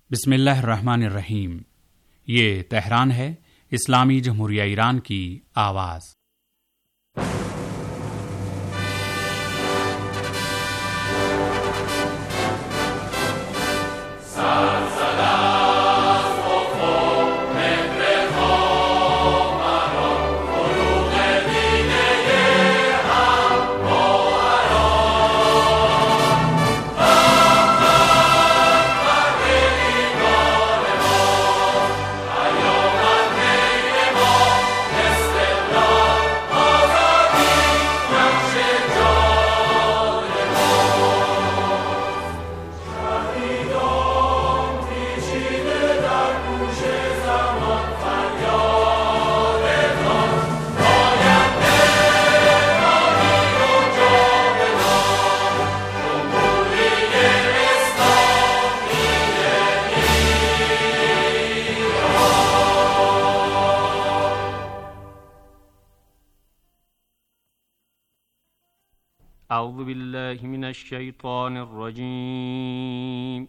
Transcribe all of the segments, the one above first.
बिस्मिल्लाहिर्रहमानिर्रहीम। ये तेहरान है, इस्लामी जमहूरिया ईरान की आवाज़। أعوذ بالله من الشيطان الرجيم.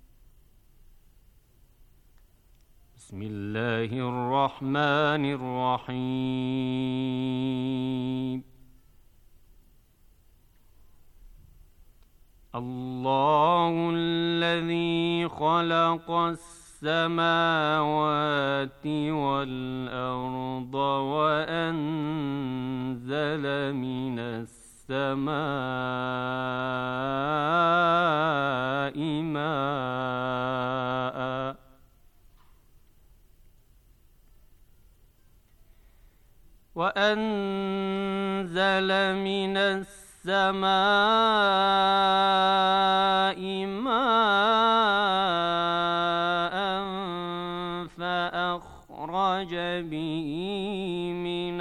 بسم الله الرحمن الرحيم. الله الذي خلق السماوات والأرض وأنزل من السماء ماء وأنزل من السماء ماء فأخرج به من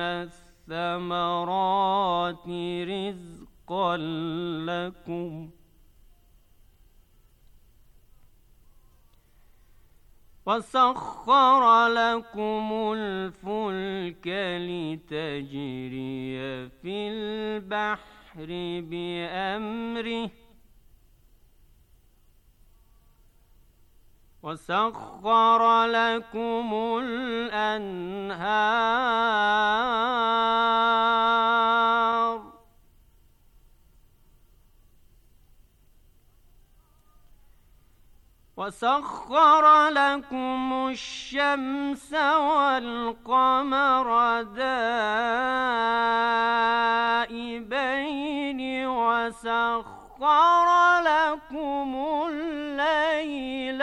الثمرات رزقا لكم وسخر لكم الفلك لتجري في البحر بأمره وسخر لكم الأنهار وسخر لكم الشمس والقمر دائبين وسخر لكم الليل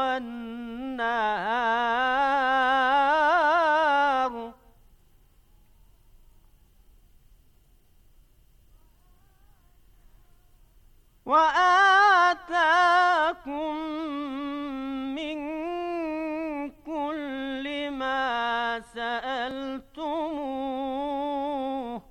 والنهار وآتاكم من كل ما سألتموه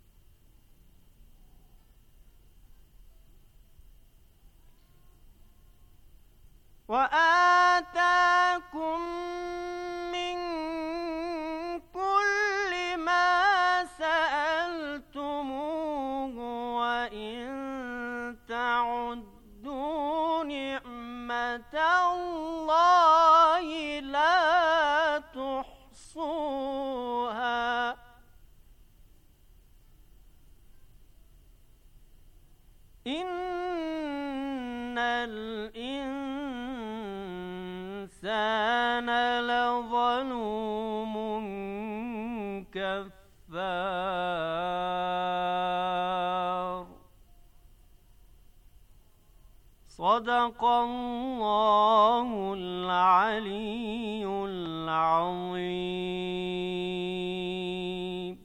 وآتاكم من كل ما سألتموه وإن تعدوا نعمة الله لا تحصوها إن الإنسان لظلوم كفار. صدق الله العلي العظيم.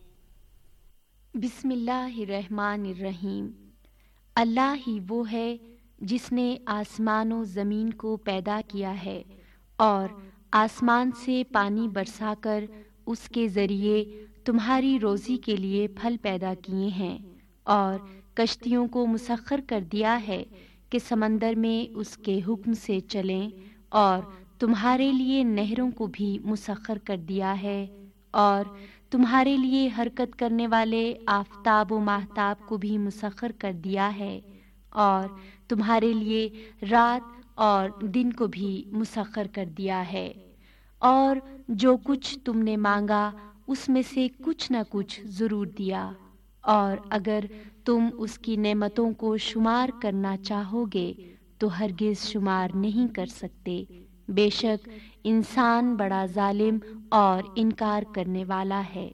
बिस्मिल्लाहिर्रहमानिर्रहीम। अल्लाह ही वो है जिसने आसमान व ज़मीन को पैदा किया है और आसमान से पानी बरसाकर उसके ज़रिए तुम्हारी रोज़ी के लिए फल पैदा किए हैं और कश्तियों को मुसख्खर कर दिया है कि समंदर में उसके हुक्म से चलें और तुम्हारे लिए नहरों को भी मुसख्खर कर दिया है और तुम्हारे लिए हरकत करने वाले आफताब व माहताब को भी मुसख्खर कर दिया है और तुम्हारे लिए रात اور دن کو بھی مسخر کر دیا ہے، اور جو کچھ تم نے مانگا اس میں سے کچھ نہ کچھ ضرور دیا، اور اگر تم اس کی نعمتوں کو شمار کرنا چاہو گے تو ہرگز شمار نہیں کر سکتے۔ بے شک انسان بڑا ظالم اور انکار کرنے والا ہے۔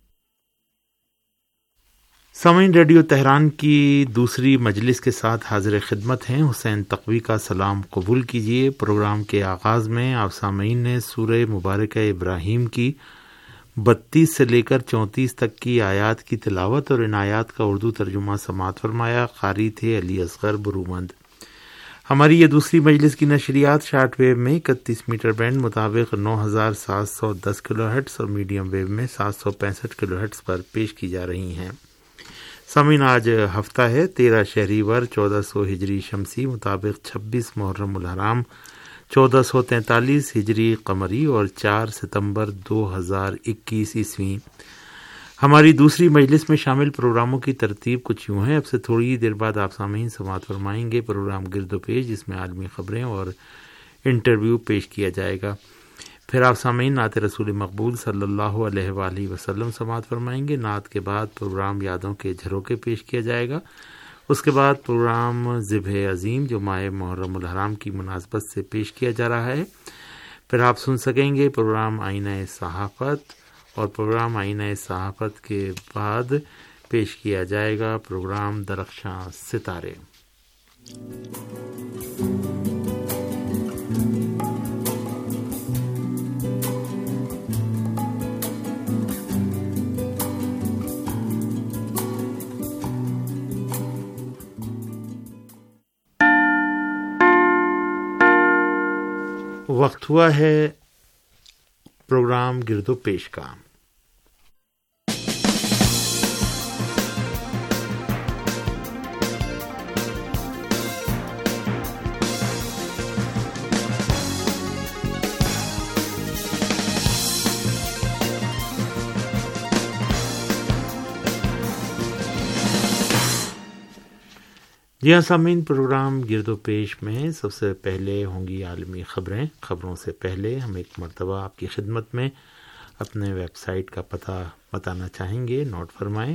سامعین، ریڈیو تہران کی دوسری مجلس کے ساتھ حاضر خدمت ہیں حسین تقوی کا سلام قبول کیجیے۔ پروگرام کے آغاز میں آپ سامعین نے سورہ مبارکہ ابراہیم کی 32 سے لے کر 34 تک کی آیات کی تلاوت اور ان آیات کا اردو ترجمہ سماعت فرمایا۔ قاری تھے علی اصغر برومند۔ ہماری یہ دوسری مجلس کی نشریات شارٹ ویو میں 31 میٹر بینڈ مطابق 9710 کلو ہرٹز اور میڈیم ویو میں 765 کلو ہرٹز پر پیش کی جا رہی ہیں۔ سامعین، آج ہفتہ ہے 13 شہریور 1400 ہجری شمسی مطابق 26 محرم الحرام 1443 ہجری قمری اور 4 ستمبر 2021 عیسوی۔ ہماری دوسری مجلس میں شامل پروگراموں کی ترتیب کچھ یوں ہے۔ اب سے تھوڑی دیر بعد آپ سامعین سماعت فرمائیں گے پروگرام گرد و پیش، جس میں عالمی خبریں اور انٹرویو پیش کیا جائے گا۔ پھر آپ سامعین نعت رسول مقبول صلی اللہ علیہ وآلہ وسلم سماعت فرمائیں گے۔ نعت کے بعد پروگرام یادوں کے جھروکے پیش کیا جائے گا۔ اس کے بعد پروگرام ذبح عظیم جو ماہ محرم الحرام کی مناسبت سے پیش کیا جا رہا ہے۔ پھر آپ سن سکیں گے پروگرام آئینہ صحافت، اور پروگرام آئینہ صحافت کے بعد پیش کیا جائے گا پروگرام درخشاں ستارے۔ وقت ہوا ہے پروگرام گرد و پیش کا۔ جی ہاں سامعین، پروگرام گرد و پیش میں سب سے پہلے ہوں گی عالمی خبریں۔ خبروں سے پہلے ہم ایک مرتبہ آپ کی خدمت میں اپنے ویب سائٹ کا پتہ بتانا چاہیں گے۔ نوٹ فرمائیں،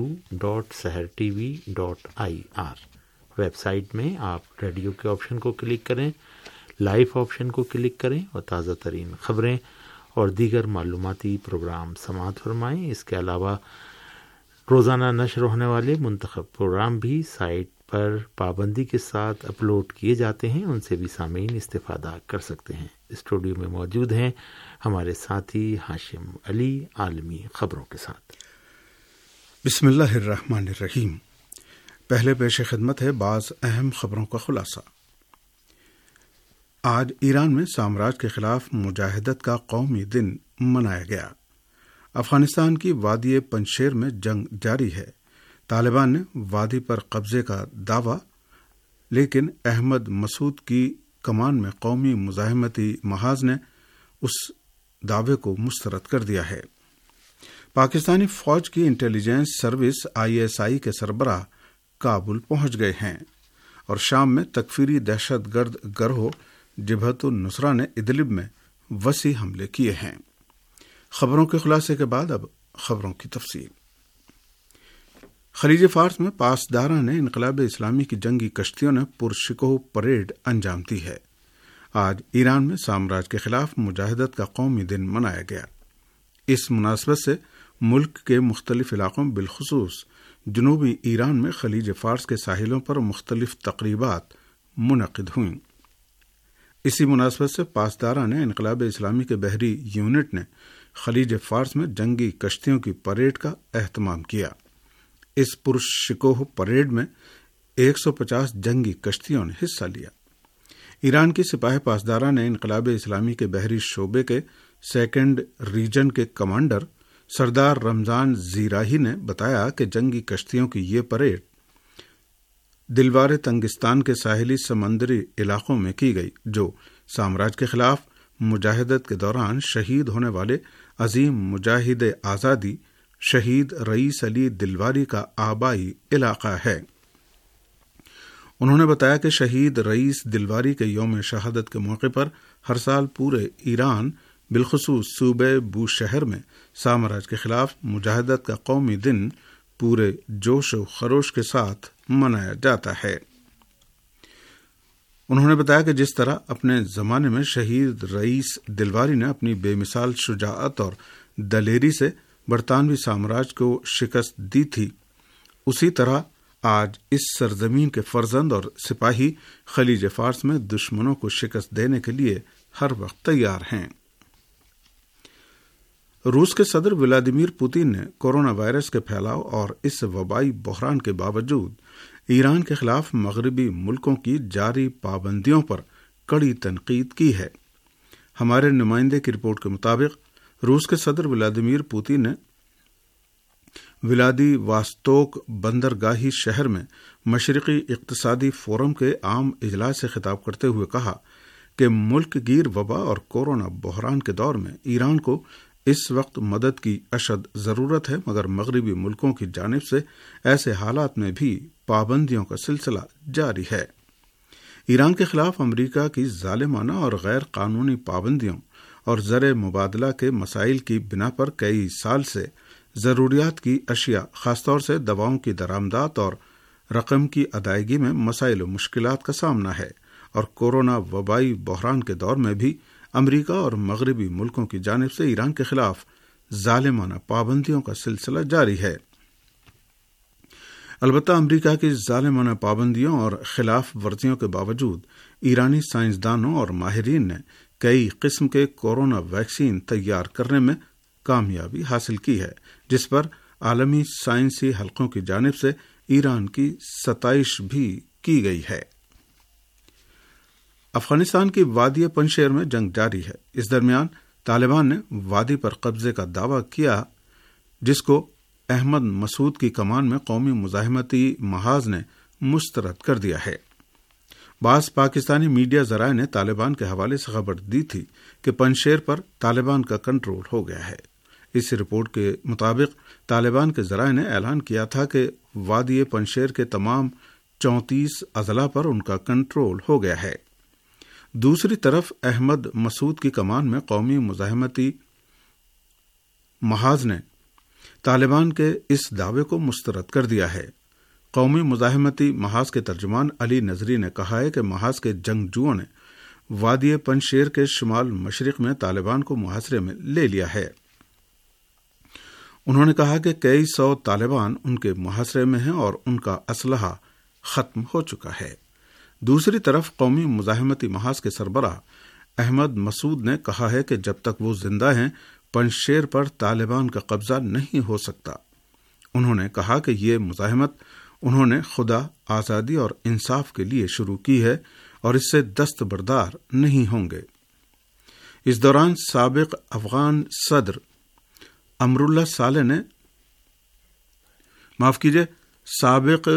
urdu.sehrtv.ir۔ ویب سائٹ میں آپ ریڈیو کے آپشن کو کلک کریں، لائیو آپشن کو کلک کریں اور تازہ ترین خبریں اور دیگر معلوماتی پروگرام سماعت فرمائیں۔ اس کے علاوہ روزانہ نشر ہونے والے منتخب پروگرام بھی سائٹ پر پابندی کے ساتھ اپلوڈ کیے جاتے ہیں، ان سے بھی سامعین استفادہ کر سکتے ہیں۔ اسٹوڈیو میں موجود ہیں ہمارے ساتھی ہاشم علی عالمی خبروں کے ساتھ۔ بسم اللہ الرحمن الرحیم۔ پہلے پیش خدمت ہے بعض اہم خبروں کا خلاصہ۔ آج ایران میں سامراج کے خلاف مجاہدت کا قومی دن منایا گیا۔ افغانستان کی وادی پنجشیر میں جنگ جاری ہے۔ طالبان نے وادی پر قبضے کا دعویٰ، لیکن احمد مسعود کی کمان میں قومی مزاحمتی محاذ نے اس دعوے کو مسترد کر دیا ہے۔ پاکستانی فوج کی انٹیلیجنس سروس ISI کے سربراہ کابل پہنچ گئے ہیں، اور شام میں تکفیری دہشت گرد گروہ جبہت النصرہ نے ادلب میں وسیع حملے کیے ہیں۔ خبروں کے خلاصے کے بعد اب خبروں کی تفصیل۔ خلیج فارس میں پاسداران انقلاب اسلامی کی جنگی کشتیوں نے پرشکوہ پریڈ انجام دی ہے۔ آج ایران میں سامراج کے خلاف مجاہدت کا قومی دن منایا گیا۔ اس مناسبت سے ملک کے مختلف علاقوں بالخصوص جنوبی ایران میں خلیج فارس کے ساحلوں پر مختلف تقریبات منعقد ہوئیں۔ اسی مناسبت سے پاسداران انقلاب اسلامی کے بحری یونٹ نے خلیج فارس میں جنگی کشتیوں کی پریڈ کا اہتمام کیا۔ اس پرشکوہ پریڈ میں 150 جنگی کشتیوں نے حصہ لیا۔ ایران کی سپاہ پاسداران انقلاب اسلامی کے بحری شعبے کے سیکنڈ ریجن کے کمانڈر سردار رمضان زیراہی نے بتایا کہ جنگی کشتیوں کی یہ پریڈ دلوار تنگستان کے ساحلی سمندری علاقوں میں کی گئی، جو سامراج کے خلاف مجاہدت کے دوران شہید ہونے والے عظیم مجاہد آزادی شہید رئیس علی دلواری کا آبائی علاقہ ہے۔ انہوں نے بتایا کہ شہید رئیس دلواری کے یوم شہادت کے موقع پر ہر سال پورے ایران بالخصوص صوبے بوشہر میں سامراج کے خلاف مجاہدت کا قومی دن پورے جوش و خروش کے ساتھ منایا جاتا ہے۔ انہوں نے بتایا کہ جس طرح اپنے زمانے میں شہید رئیس دلواری نے اپنی بے مثال شجاعت اور دلیری سے برطانوی سامراج کو شکست دی تھی، اسی طرح آج اس سرزمین کے فرزند اور سپاہی خلیج فارس میں دشمنوں کو شکست دینے کے لیے ہر وقت تیار ہیں۔ روس کے صدر ولادیمیر پوتین نے کورونا وائرس کے پھیلاؤ اور اس وبائی بحران کے باوجود ایران کے خلاف مغربی ملکوں کی جاری پابندیوں پر کڑی تنقید کی ہے۔ ہمارے نمائندے کی رپورٹ کے مطابق روس کے صدر ولادیمیر پوتین نے ولادی واستوک بندرگاہی شہر میں مشرقی اقتصادی فورم کے عام اجلاس سے خطاب کرتے ہوئے کہا کہ ملک گیر وبا اور کورونا بحران کے دور میں ایران کو اس وقت مدد کی اشد ضرورت ہے، مگر مغربی ملکوں کی جانب سے ایسے حالات میں بھی پابندیوں کا سلسلہ جاری ہے۔ ایران کے خلاف امریکہ کی ظالمانہ اور غیر قانونی پابندیوں اور زر مبادلہ کے مسائل کی بنا پر کئی سال سے ضروریات کی اشیاء، خاص طور سے دواؤں کی درآمدات اور رقم کی ادائیگی میں مسائل و مشکلات کا سامنا ہے، اور کورونا وبائی بحران کے دور میں بھی امریکہ اور مغربی ملکوں کی جانب سے ایران کے خلاف ظالمانہ پابندیوں کا سلسلہ جاری ہے۔ البتہ امریکہ کی ظالمانہ پابندیوں اور خلاف ورزیوں کے باوجود ایرانی سائنسدانوں اور ماہرین نے کئی قسم کے کورونا ویکسین تیار کرنے میں کامیابی حاصل کی ہے، جس پر عالمی سائنسی حلقوں کی جانب سے ایران کی ستائش بھی کی گئی ہے۔ افغانستان کی وادی پنشیر میں جنگ جاری ہے۔ اس درمیان طالبان نے وادی پر قبضے کا دعویٰ کیا، جس کو احمد مسعود کی کمان میں قومی مزاحمتی محاذ نے مسترد کر دیا ہے۔ بعض پاکستانی میڈیا ذرائع نے طالبان کے حوالے سے خبر دی تھی کہ پنشیر پر طالبان کا کنٹرول ہو گیا ہے۔ اس رپورٹ کے مطابق طالبان کے ذرائع نے اعلان کیا تھا کہ وادی پنشیر کے تمام 34 اضلاع پر ان کا کنٹرول ہو گیا ہے۔ دوسری طرف احمد مسعود کی کمان میں قومی مزاحمتی محاذ نے طالبان کے اس دعوے کو مسترد کر دیا ہے۔ قومی مزاحمتی محاذ کے ترجمان علی نظری نے کہا ہے کہ محاذ کے جنگجوؤں نے وادی پنشیر کے شمال مشرق میں طالبان کو محاصرے میں لے لیا ہے۔ انہوں نے کہا کہ کئی سو طالبان ان کے محاصرے میں ہیں اور ان کا اسلحہ ختم ہو چکا ہے۔ دوسری طرف قومی مزاحمتی محاذ کے سربراہ احمد مسعود نے کہا ہے کہ جب تک وہ زندہ ہیں پنشیر پر طالبان کا قبضہ نہیں ہو سکتا۔ انہوں نے کہا کہ یہ مزاحمت انہوں نے خدا، آزادی اور انصاف کے لیے شروع کی ہے اور اس سے دستبردار نہیں ہوں گے۔ اس دوران سابق افغان صدر امراللہ صالح نے سابق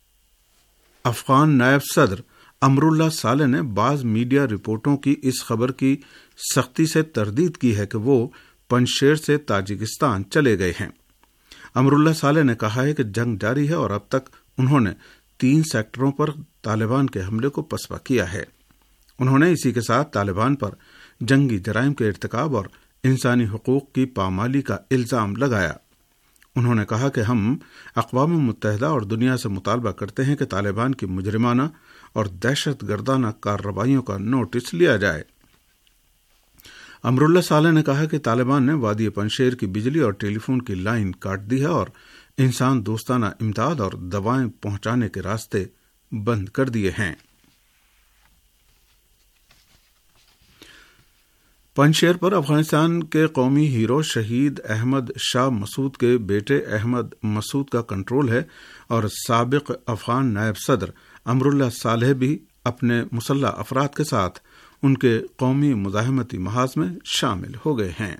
افغان نائب صدر امراللہ صالح نے بعض میڈیا رپورٹوں کی اس خبر کی سختی سے تردید کی ہے کہ وہ پنشیر سے تاجکستان چلے گئے ہیں۔ امراللہ صالح نے کہا ہے کہ جنگ جاری ہے اور اب تک انہوں نے 3 سیکٹروں پر طالبان کے حملے کو پسپا کیا ہے۔ انہوں نے اسی کے ساتھ طالبان پر جنگی جرائم کے ارتکاب اور انسانی حقوق کی پامالی کا الزام لگایا۔ انہوں نے کہا کہ ہم اقوام متحدہ اور دنیا سے مطالبہ کرتے ہیں کہ طالبان کی مجرمانہ اور دہشت گردانہ کارروائیوں کا نوٹس لیا جائے۔ امراللہ صالح نے کہا کہ طالبان نے وادی پنشیر کی بجلی اور ٹیلی فون کی لائن کاٹ دی ہے اور انسان دوستانہ امداد اور دوائیں پہنچانے کے راستے بند کر دیے ہیں۔ پنشیر پر افغانستان کے قومی ہیرو شہید احمد شاہ مسعود کے بیٹے احمد مسعود کا کنٹرول ہے اور سابق افغان نائب صدر امراللہ صالح بھی اپنے مسلح افراد کے ساتھ ان کے قومی مزاحمتی محاذ میں شامل ہو گئے ہیں۔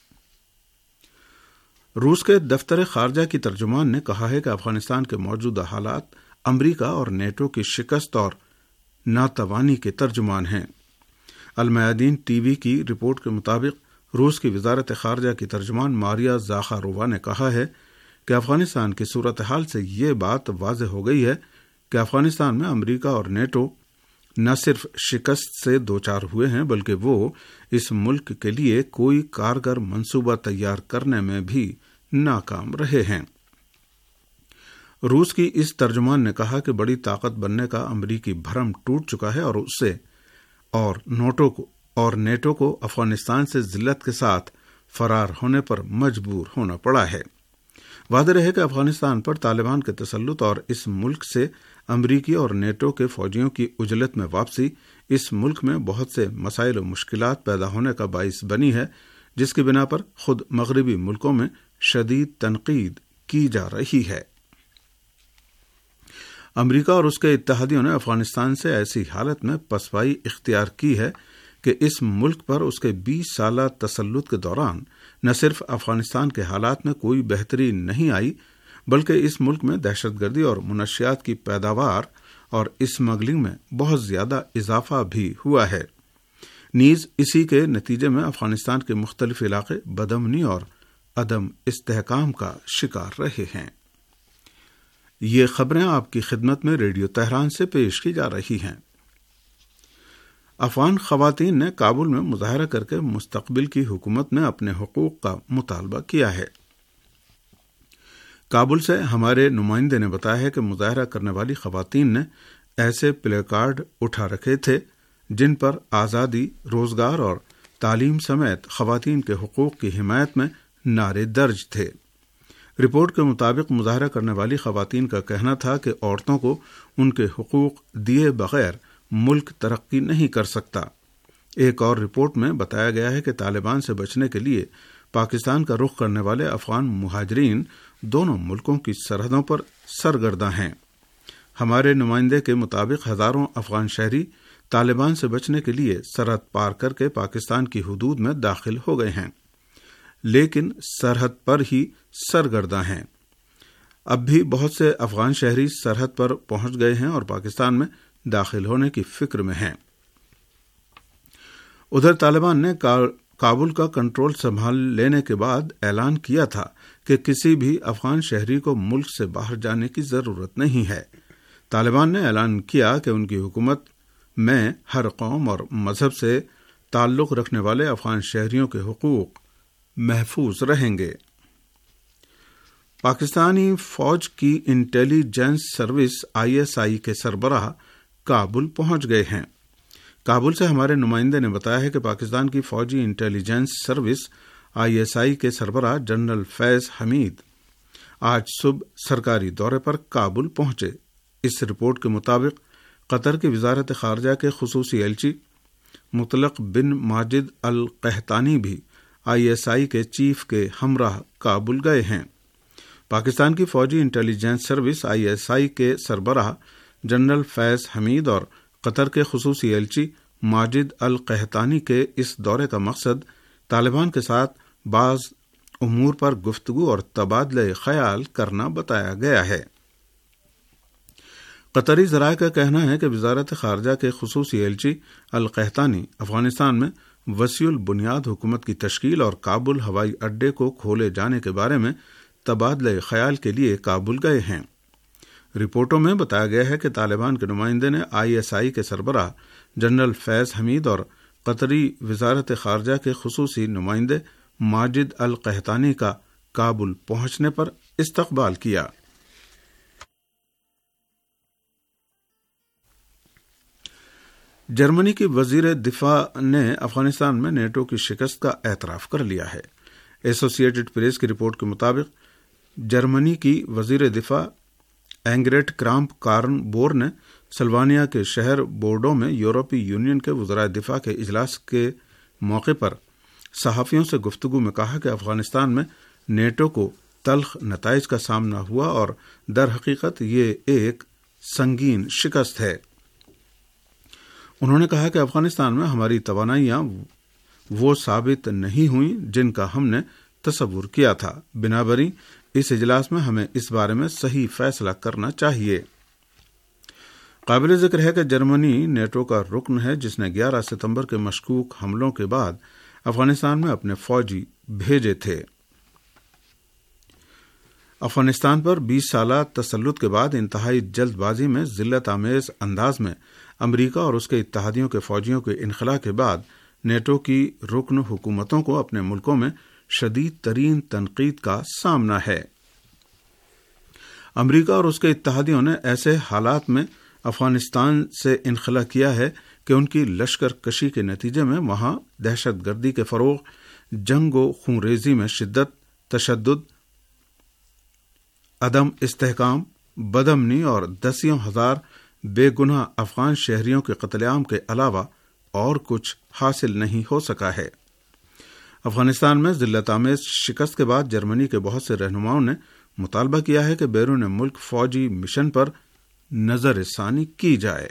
روس کے دفتر خارجہ کی ترجمان نے کہا ہے کہ افغانستان کے موجودہ حالات امریکہ اور نیٹو کی شکست اور ناتوانی کے ترجمان ہیں۔ المیادین ٹی وی کی رپورٹ کے مطابق روس کی وزارت خارجہ کی ترجمان ماریا زاخارووا نے کہا ہے کہ افغانستان کی صورتحال سے یہ بات واضح ہو گئی ہے کہ افغانستان میں امریکہ اور نیٹو نہ صرف شکست سے دوچار ہوئے ہیں بلکہ وہ اس ملک کے لیے کوئی کارگر منصوبہ تیار کرنے میں بھی ناکام رہے ہیں۔ روس کی اس ترجمان نے کہا کہ بڑی طاقت بننے کا امریکی بھرم ٹوٹ چکا ہے اور اسے اور نیٹو کو افغانستان سے ذلت کے ساتھ فرار ہونے پر مجبور ہونا پڑا ہے۔ واضح رہے کہ افغانستان پر طالبان کے تسلط اور اس ملک سے امریکی اور نیٹو کے فوجیوں کی عجلت میں واپسی اس ملک میں بہت سے مسائل و مشکلات پیدا ہونے کا باعث بنی ہے، جس کی بنا پر خود مغربی ملکوں میں شدید تنقید کی جا رہی ہے۔ امریکہ اور اس کے اتحادیوں نے افغانستان سے ایسی حالت میں پسپائی اختیار کی ہے کہ اس ملک پر اس کے 20 سالہ تسلط کے دوران نہ صرف افغانستان کے حالات میں کوئی بہتری نہیں آئی بلکہ اس ملک میں دہشت گردی اور منشیات کی پیداوار اور اسمگلنگ میں بہت زیادہ اضافہ بھی ہوا ہے۔ نیز اسی کے نتیجے میں افغانستان کے مختلف علاقے بدامنی اور عدم استحکام کا شکار رہے ہیں۔ یہ خبریں آپ کی خدمت میں ریڈیو تہران سے پیش کی جا رہی ہیں۔ افغان خواتین نے کابل میں مظاہرہ کر کے مستقبل کی حکومت میں اپنے حقوق کا مطالبہ کیا ہے۔ کابل سے ہمارے نمائندے نے بتایا ہے کہ مظاہرہ کرنے والی خواتین نے ایسے پلے کارڈ اٹھا رکھے تھے جن پر آزادی، روزگار اور تعلیم سمیت خواتین کے حقوق کی حمایت میں نعرے درج تھے۔ رپورٹ کے مطابق مظاہرہ کرنے والی خواتین کا کہنا تھا کہ عورتوں کو ان کے حقوق دیے بغیر ملک ترقی نہیں کر سکتا۔ ایک اور رپورٹ میں بتایا گیا ہے کہ طالبان سے بچنے کے لیے پاکستان کا رخ کرنے والے افغان مہاجرین دونوں ملکوں کی سرحدوں پر سرگرداں ہیں۔ ہمارے نمائندے کے مطابق ہزاروں افغان شہری طالبان سے بچنے کے لیے سرحد پار کر کے پاکستان کی حدود میں داخل ہو گئے ہیں، لیکن سرحد پر ہی سرگرداں ہیں۔ اب بھی بہت سے افغان شہری سرحد پر پہنچ گئے ہیں اور پاکستان میں داخل ہونے کی فکر میں ہیں۔ ادھر طالبان نے کابل کا کنٹرول سنبھال لینے کے بعد اعلان کیا تھا کہ کسی بھی افغان شہری کو ملک سے باہر جانے کی ضرورت نہیں ہے۔ طالبان نے اعلان کیا کہ ان کی حکومت میں ہر قوم اور مذہب سے تعلق رکھنے والے افغان شہریوں کے حقوق محفوظ رہیں گے۔ پاکستانی فوج کی انٹیلی جنس سروس ISI کے سربراہ کابل پہنچ گئے ہیں۔ کابل سے ہمارے نمائندے نے بتایا ہے کہ پاکستان کی فوجی انٹیلی جنس سروس ISI کے سربراہ جنرل فیض حمید آج صبح سرکاری دورے پر کابل پہنچے۔ اس رپورٹ کے مطابق قطر کی وزارت خارجہ کے خصوصی ایلچی مطلق بن ماجد القحطانی بھی ISI کے چیف کے ہمراہ کابل گئے ہیں۔ پاکستان کی فوجی انٹیلی جنس سروس ISI کے سربراہ جنرل فیض حمید اور قطر کے خصوصی ایلچی ماجد القحطانی کے اس دورے کا مقصد طالبان کے ساتھ بعض امور پر گفتگو اور تبادلہ خیال کرنا بتایا گیا ہے۔ قطری ذرائع کا کہنا ہے کہ وزارت خارجہ کے خصوصی ایلچی القحطانی افغانستان میں وسیع البنیاد حکومت کی تشکیل اور کابل ہوائی اڈے کو کھولے جانے کے بارے میں تبادلہ خیال کے لیے کابل گئے ہیں۔ رپورٹوں میں بتایا گیا ہے کہ طالبان کے نمائندے نے ISI کے سربراہ جنرل فیض حمید اور قطری وزارت خارجہ کے خصوصی نمائندے ماجد القحطانی کا کابل پہنچنے پر استقبال کیا۔ جرمنی کی وزیر دفاع نے افغانستان میں نیٹو کی شکست کا اعتراف کر لیا ہے۔ ایسوسی ایٹڈ پریس کی رپورٹ کے مطابق جرمنی کی وزیر دفاع اینگریٹ کرامپ کارن بور نے سلوانیا کے شہر بورڈو میں یورپی یونین کے وزرائے دفاع کے اجلاس کے موقع پر صحافیوں سے گفتگو میں کہا کہ افغانستان میں نیٹو کو تلخ نتائج کا سامنا ہوا اور در حقیقت یہ ایک سنگین شکست ہے۔ انہوں نے کہا کہ افغانستان میں ہماری توانائیاں وہ ثابت نہیں ہوئیں جن کا ہم نے تصور کیا تھا، بنابراین اس اجلاس میں ہمیں اس بارے میں صحیح فیصلہ کرنا چاہیے۔ قابل ذکر ہے کہ جرمنی نیٹو کا رکن ہے جس نے 11 ستمبر کے مشکوک حملوں کے بعد افغانستان میں اپنے فوجی بھیجے تھے۔ افغانستان پر 20 سالہ تسلط کے بعد انتہائی جلد بازی میں ذلت آمیز انداز میں امریکہ اور اس کے اتحادیوں کے فوجیوں کے انخلاء کے بعد نیٹو کی رکن حکومتوں کو اپنے ملکوں میں شدید ترین تنقید کا سامنا ہے۔ امریکہ اور اس کے اتحادیوں نے ایسے حالات میں افغانستان سے انخلا کیا ہے کہ ان کی لشکر کشی کے نتیجے میں وہاں دہشت گردی کے فروغ، جنگ و خونریزی میں شدت، تشدد، عدم استحکام، بدامنی اور دسیوں ہزار بے گناہ افغان شہریوں کے قتل عام کے علاوہ اور کچھ حاصل نہیں ہو سکا ہے۔ افغانستان میں ذلت آمیز شکست کے بعد جرمنی کے بہت سے رہنماؤں نے مطالبہ کیا ہے کہ بیرون ملک فوجی مشن پر نظر ثانی کی جائے۔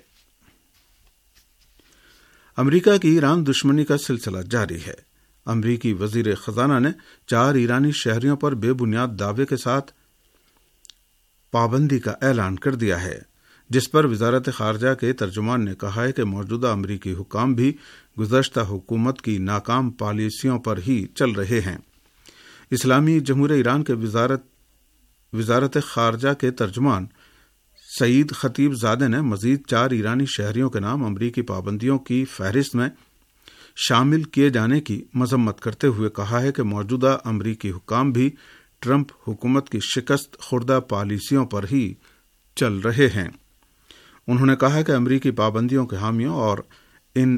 امریکہ کی ایران دشمنی کا سلسلہ جاری ہے۔ امریکی وزیر خزانہ نے 4 ایرانی شہریوں پر بے بنیاد دعوے کے ساتھ پابندی کا اعلان کر دیا ہے، جس پر وزارت خارجہ کے ترجمان نے کہا ہے کہ موجودہ امریکی حکام بھی گزشتہ حکومت کی ناکام پالیسیوں پر ہی چل رہے ہیں۔ اسلامی جمہوریہ ایران کے وزارت خارجہ کے ترجمان سعید خطیب زادہ نے مزید 4 ایرانی شہریوں کے نام امریکی پابندیوں کی فہرست میں شامل کیے جانے کی مذمت کرتے ہوئے کہا ہے کہ موجودہ امریکی حکام بھی ٹرمپ حکومت کی شکست خوردہ پالیسیوں پر ہی چل رہے ہیں۔ انہوں نے کہا کہ امریکی پابندیوں کے حامیوں اور ان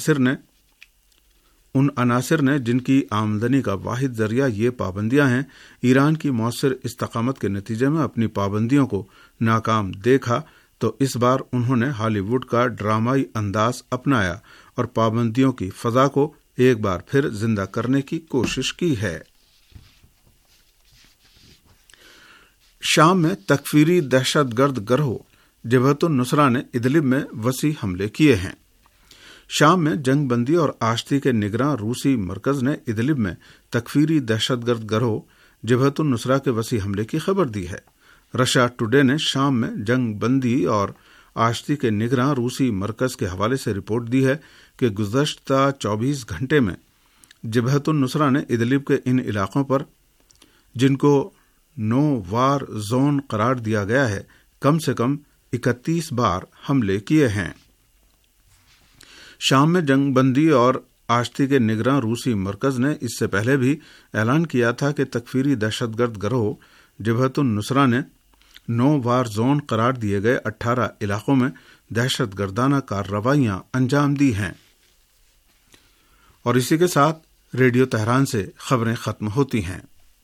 عناصر نے جن کی آمدنی کا واحد ذریعہ یہ پابندیاں ہیں، ایران کی مؤثر استقامت کے نتیجے میں اپنی پابندیوں کو ناکام دیکھا، تو اس بار انہوں نے ہالی ووڈ کا ڈرامائی انداز اپنایا اور پابندیوں کی فضا کو ایک بار پھر زندہ کرنے کی کوشش کی ہے۔ شام میں تکفیری دہشت گرد گروہ جبہت النصرہ نے ادلب میں وسیع حملے کیے ہیں۔ شام میں جنگ بندی اور آشتی کے نگراں روسی مرکز نے ادلب میں تکفیری دہشت گرد گروہ جبہت النصرہ کے وسیع حملے کی خبر دی ہے۔ رشیا ٹوڈے نے شام میں جنگ بندی اور آشتی کے نگراں روسی مرکز کے حوالے سے رپورٹ دی ہے کہ گزشتہ 24 گھنٹے میں جبہت النصرہ نے ادلب کے ان علاقوں پر، جن کو نو وار زون قرار دیا گیا ہے، کم سے کم 31 بار حملے کیے ہیں۔ شام میں جنگ بندی اور آشتی کے نگراں روسی مرکز نے اس سے پہلے بھی اعلان کیا تھا کہ تکفیری دہشت گرد گروہ جبہت النصرہ نے نو وار زون قرار دیے گئے 18 علاقوں میں دہشت گردانہ کارروائیاں انجام دی ہیں۔ اور اسی کے ساتھ ریڈیو تہران سے خبریں ختم ہوتی ہیں۔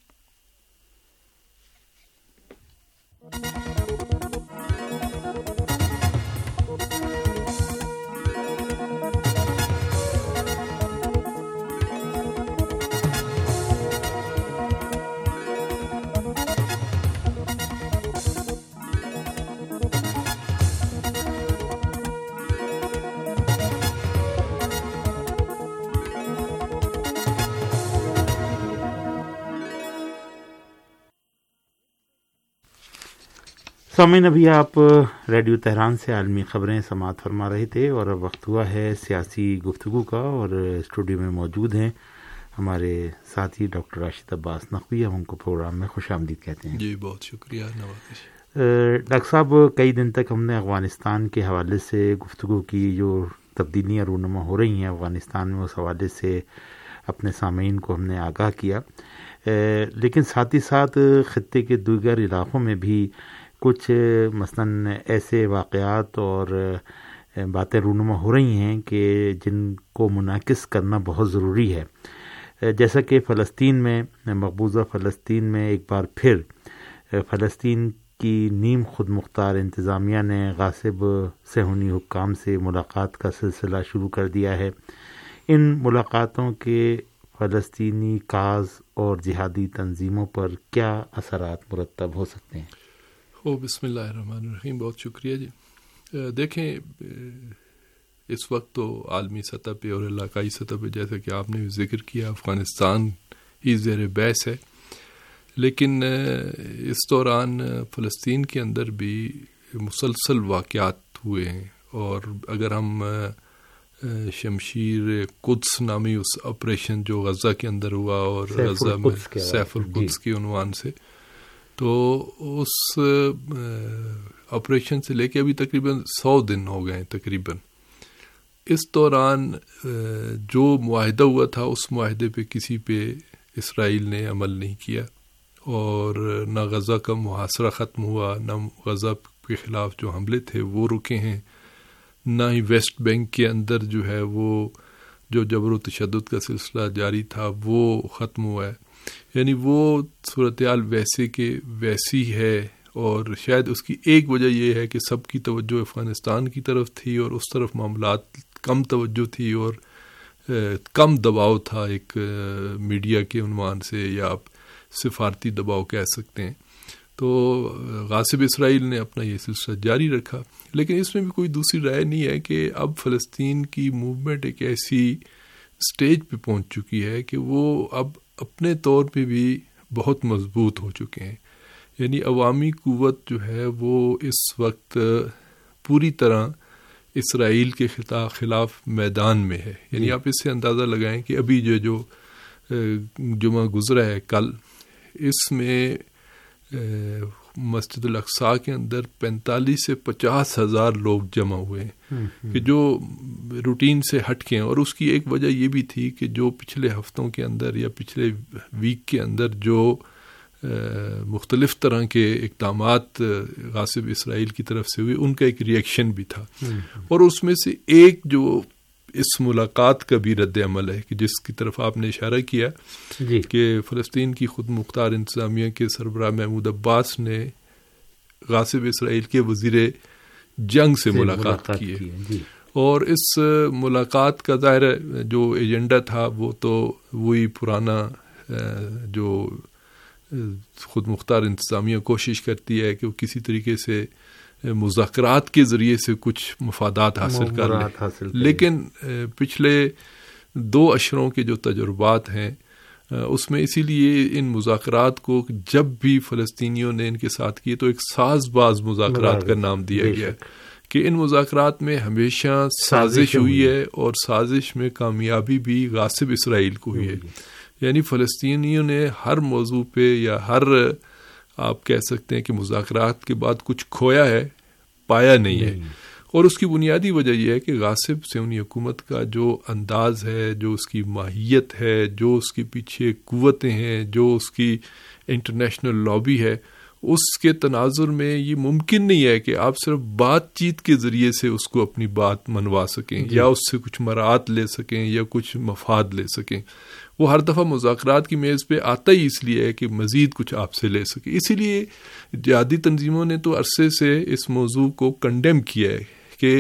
سامعین، ابھی آپ ریڈیو تہران سے عالمی خبریں سماعت فرما رہے تھے اور اب وقت ہوا ہے سیاسی گفتگو کا، اور اسٹوڈیو میں موجود ہیں ہمارے ساتھی ڈاکٹر راشد عباس نقوی۔ ہم ان کو پروگرام میں خوش آمدید کہتے ہیں۔ جی بہت شکریہ نوازش۔ ڈاکٹر صاحب، کئی دن تک ہم نے افغانستان کے حوالے سے گفتگو کی، جو تبدیلیاں رونما ہو رہی ہیں افغانستان میں، اس حوالے سے اپنے سامعین کو ہم نے آگاہ کیا، لیکن ساتھ ہی ساتھ خطے کے دیگر علاقوں میں بھی کچھ مثلاً ایسے واقعات اور باتیں رونما ہو رہی ہیں کہ جن کو منعکس کرنا بہت ضروری ہے، جیسا کہ فلسطین میں، مقبوضہ فلسطین میں ایک بار پھر فلسطین کی نیم خود مختار انتظامیہ نے غاصب صہیونی حکام سے ملاقات کا سلسلہ شروع کر دیا ہے۔ ان ملاقاتوں کے فلسطینی کاز اور جہادی تنظیموں پر کیا اثرات مرتب ہو سکتے ہیں؟ بسم اللہ الرحمن الرحیم، بہت شکریہ جی۔ دیکھیں، اس وقت تو عالمی سطح پہ اور علاقائی سطح پہ، جیسا کہ آپ نے ذکر کیا، افغانستان ہی زیر بحث ہے، لیکن اس دوران فلسطین کے اندر بھی مسلسل واقعات ہوئے ہیں، اور اگر ہم شمشیر قدس نامی اس آپریشن جو غزہ کے اندر ہوا اور غزہ میں سیف القدس کے عنوان سے، تو اس آپریشن سے لے کے ابھی تقریباً 100 دن ہو گئے ہیں تقریباً. اس دوران جو معاہدہ ہوا تھا اس معاہدے پہ کسی پہ اسرائیل نے عمل نہیں کیا، اور نہ غزہ کا محاصرہ ختم ہوا، نہ غزہ کے خلاف جو حملے تھے وہ رکے ہیں، نہ ہی ویسٹ بینک کے اندر جو ہے وہ جو جبر و تشدد کا سلسلہ جاری تھا وہ ختم ہوا ہے. یعنی وہ صورتحال ویسے کہ ویسی ہے، اور شاید اس کی ایک وجہ یہ ہے کہ سب کی توجہ افغانستان کی طرف تھی اور اس طرف معاملات کم توجہ تھی اور کم دباؤ تھا، ایک میڈیا کے عنوان سے یا آپ سفارتی دباؤ کہہ سکتے ہیں. تو غاصب اسرائیل نے اپنا یہ سلسلہ جاری رکھا، لیکن اس میں بھی کوئی دوسری رائے نہیں ہے کہ اب فلسطین کی موومنٹ ایک ایسی سٹیج پہ پہنچ چکی ہے کہ وہ اب اپنے طور پہ بھی بہت مضبوط ہو چکے ہیں. یعنی عوامی قوت جو ہے وہ اس وقت پوری طرح اسرائیل کے خلاف میدان میں ہے. یعنی آپ اس سے اندازہ لگائیں کہ ابھی جو جمعہ گزرا ہے کل، اس میں مسجد الاقصیٰ کے اندر 45 سے 50 ہزار لوگ جمع ہوئے ہیں کہ جو روٹین سے ہٹ کے ہیں. اور اس کی ایک وجہ یہ بھی تھی کہ جو پچھلے ہفتوں کے اندر یا پچھلے ویک کے اندر جو مختلف طرح کے اقدامات غاصب اسرائیل کی طرف سے ہوئے، ان کا ایک ری ایکشن بھی تھا. اور اس میں سے ایک جو اس ملاقات کا بھی رد عمل ہے کہ جس کی طرف آپ نے اشارہ کیا کہ فلسطین کی خود مختار انتظامیہ کے سربراہ محمود عباس نے غاصب اسرائیل کے وزیر جنگ سے ملاقات کی ہے. اور اس ملاقات کا ظاہر جو ایجنڈا تھا وہ تو وہی پرانا جو خود مختار انتظامیہ کوشش کرتی ہے کہ وہ کسی طریقے سے مذاکرات کے ذریعے سے کچھ مفادات حاصل کر لیں. لیکن پچھلے 2 اشروں کے جو تجربات ہیں اس میں اسی لیے ان مذاکرات کو جب بھی فلسطینیوں نے ان کے ساتھ کیے تو ایک ساز باز مذاکرات کا نام دیا گیا کہ ان مذاکرات میں ہمیشہ سازش ہوئی ہے، اور سازش میں کامیابی بھی غاصب اسرائیل کو ہوئی ہے. یعنی فلسطینیوں نے ہر موضوع پہ یا ہر آپ کہہ سکتے ہیں کہ مذاکرات کے بعد کچھ کھویا ہے، پایا نہیں ہے. اور اس کی بنیادی وجہ یہ ہے کہ غاصب صہیونی حکومت کا جو انداز ہے، جو اس کی ماہیت ہے، جو اس کے پیچھے قوتیں ہیں، جو اس کی انٹرنیشنل لابی ہے، اس کے تناظر میں یہ ممکن نہیں ہے کہ آپ صرف بات چیت کے ذریعے سے اس کو اپنی بات منوا سکیں یا اس سے کچھ مراعات لے سکیں یا کچھ مفاد لے سکیں. وہ ہر دفعہ مذاکرات کی میز پہ آتا ہی اس لیے ہے کہ مزید کچھ آپ سے لے سکے. اسی لیے جہادی تنظیموں نے تو عرصے سے اس موضوع کو کنڈیم کیا ہے کہ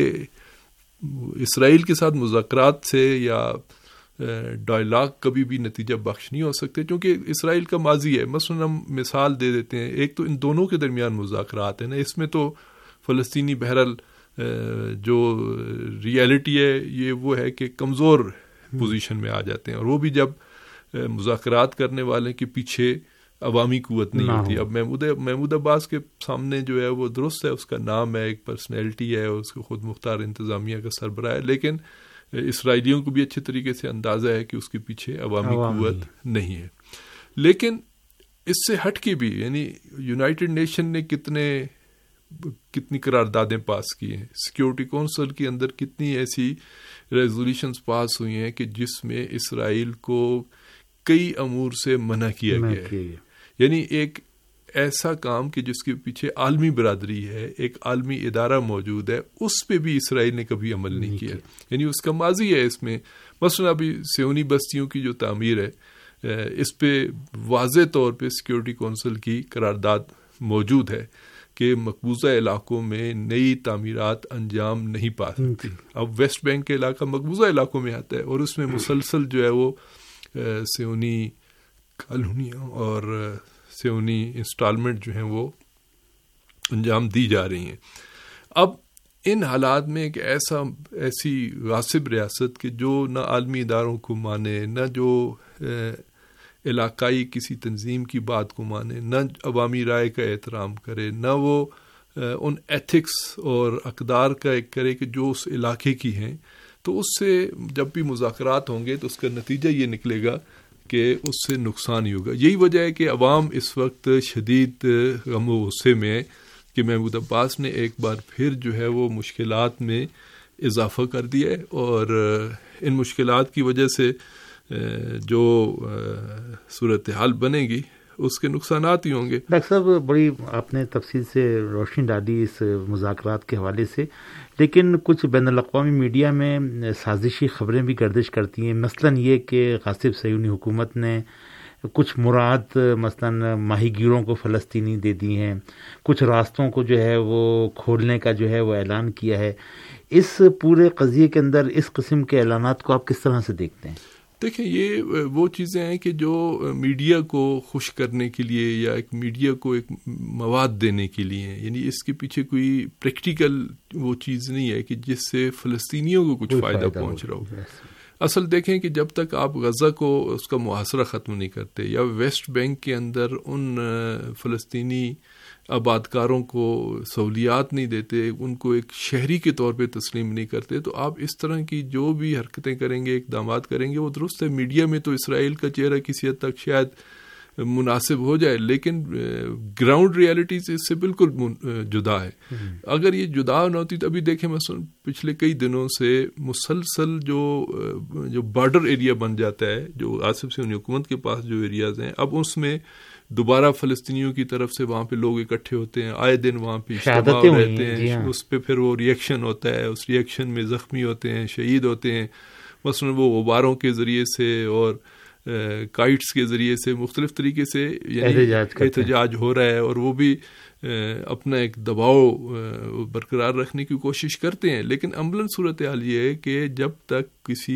اسرائیل کے ساتھ مذاکرات سے یا ڈائلاگ کبھی بھی نتیجہ بخش نہیں ہو سکتے، کیونکہ اسرائیل کا ماضی ہے. مثلا ہم مثال دے دیتے ہیں، ایک تو ان دونوں کے درمیان مذاکرات ہیں نا، اس میں تو فلسطینی بہرحال جو ریئلٹی ہے یہ وہ ہے کہ کمزور پوزیشن میں آ جاتے ہیں، اور وہ بھی جب مذاکرات کرنے والے کے پیچھے عوامی قوت نہیں ہوتی. اب محمود عباس کے سامنے جو ہے وہ درست ہے، اس کا نام ہے، ایک پرسنالٹی ہے، اس کو خود مختار انتظامیہ کا سربراہ ہے، لیکن اسرائیلیوں کو بھی اچھے طریقے سے اندازہ ہے کہ اس کے پیچھے عوامی قوت نہیں ہے. لیکن اس سے ہٹ کے بھی یعنی یونائٹڈ نیشن نے کتنی قراردادیں پاس کی ہیں، سیکیورٹی کونسل کے اندر کتنی ایسی ریزولوشنز پاس ہوئی ہیں کہ جس میں اسرائیل کو کئی امور سے منع کیا گیا ہے. یعنی ایک ایسا کام کہ جس کے پیچھے عالمی برادری ہے، ایک عالمی ادارہ موجود ہے، اس پہ بھی اسرائیل نے کبھی عمل نہیں کیا. یعنی اس کا ماضی ہے اس میں. مثلا ابھی صہیونی بستیوں کی جو تعمیر ہے، اس پہ واضح طور پہ سیکیورٹی کونسل کی قرارداد موجود ہے کہ مقبوضہ علاقوں میں نئی تعمیرات انجام نہیں پا سکتی. اب ویسٹ بینک کے علاقہ مقبوضہ علاقوں میں آتا ہے، اور اس میں مسلسل جو ہے وہ صہیونی کالونیاں اور صہیونی انسٹالمنٹ جو ہیں وہ انجام دی جا رہی ہیں. اب ان حالات میں ایک ایسی غاصب ریاست کہ جو نہ عالمی اداروں کو مانے، نہ جو علاقائی کسی تنظیم کی بات کو مانے، نہ عوامی رائے کا احترام کرے، نہ وہ ان ایتھکس اور اقدار کا ایک کرے کہ جو اس علاقے کی ہیں، تو اس سے جب بھی مذاکرات ہوں گے تو اس کا نتیجہ یہ نکلے گا کہ اس سے نقصان ہی ہوگا. یہی وجہ ہے کہ عوام اس وقت شدید غم و غصے میں ہے کہ محمود عباس نے ایک بار پھر جو ہے وہ مشکلات میں اضافہ کر دیا ہے، اور ان مشکلات کی وجہ سے جو صورتحال بنے گی اس کے نقصانات ہی ہوں گے. ڈاکٹر صاحب بڑی آپ نے تفصیل سے روشنی ڈالی اس مذاکرات کے حوالے سے، لیکن کچھ بین الاقوامی میڈیا میں سازشی خبریں بھی گردش کرتی ہیں، مثلاً یہ کہ غاصب صہیونی حکومت نے کچھ مراد مثلاً ماہی گیروں کو فلسطینی دے دی ہیں، کچھ راستوں کو جو ہے وہ کھولنے کا جو ہے وہ اعلان کیا ہے. اس پورے قضیے کے اندر اس قسم کے اعلانات کو آپ کس طرح سے دیکھتے ہیں؟ دیکھیں، یہ وہ چیزیں ہیں کہ جو میڈیا کو خوش کرنے کے لیے یا ایک میڈیا کو ایک مواد دینے کے لیے ہیں، یعنی اس کے پیچھے کوئی پریکٹیکل وہ چیز نہیں ہے کہ جس سے فلسطینیوں کو کچھ فائدہ پہنچ رہا ہو. اصل دیکھیں کہ جب تک آپ غزہ کو اس کا محاصرہ ختم نہیں کرتے یا ویسٹ بینک کے اندر ان فلسطینی آبادکاروں کو سہولیات نہیں دیتے، ان کو ایک شہری کے طور پہ تسلیم نہیں کرتے، تو آپ اس طرح کی جو بھی حرکتیں کریں گے، اقدامات کریں گے، وہ درست ہے میڈیا میں تو اسرائیل کا چہرہ کسی حد تک شاید مناسب ہو جائے، لیکن گراؤنڈ ریالٹی سے اس سے بالکل جدا ہے. اگر یہ جدا نہ ہوتی تو ابھی دیکھیں مثلا پچھلے کئی دنوں سے مسلسل جو بارڈر ایریا بن جاتا ہے، جو آصف صہیونی حکومت کے پاس جو ایریاز ہیں، اب اس میں دوبارہ فلسطینیوں کی طرف سے وہاں پہ لوگ اکٹھے ہوتے ہیں، آئے دن وہاں پہ اجتماع رہتے ہیں، اس پہ پھر وہ ریئیکشن ہوتا ہے، اس ریئیکشن میں زخمی ہوتے ہیں، شہید ہوتے ہیں. مثلا وہ غباروں کے ذریعے سے اور کائٹس کے ذریعے سے مختلف طریقے سے یعنی احتجاج ہو رہا ہے، اور وہ بھی اپنا ایک دباؤ برقرار رکھنے کی کوشش کرتے ہیں. لیکن عملاً صورتحال یہ ہے کہ جب تک کسی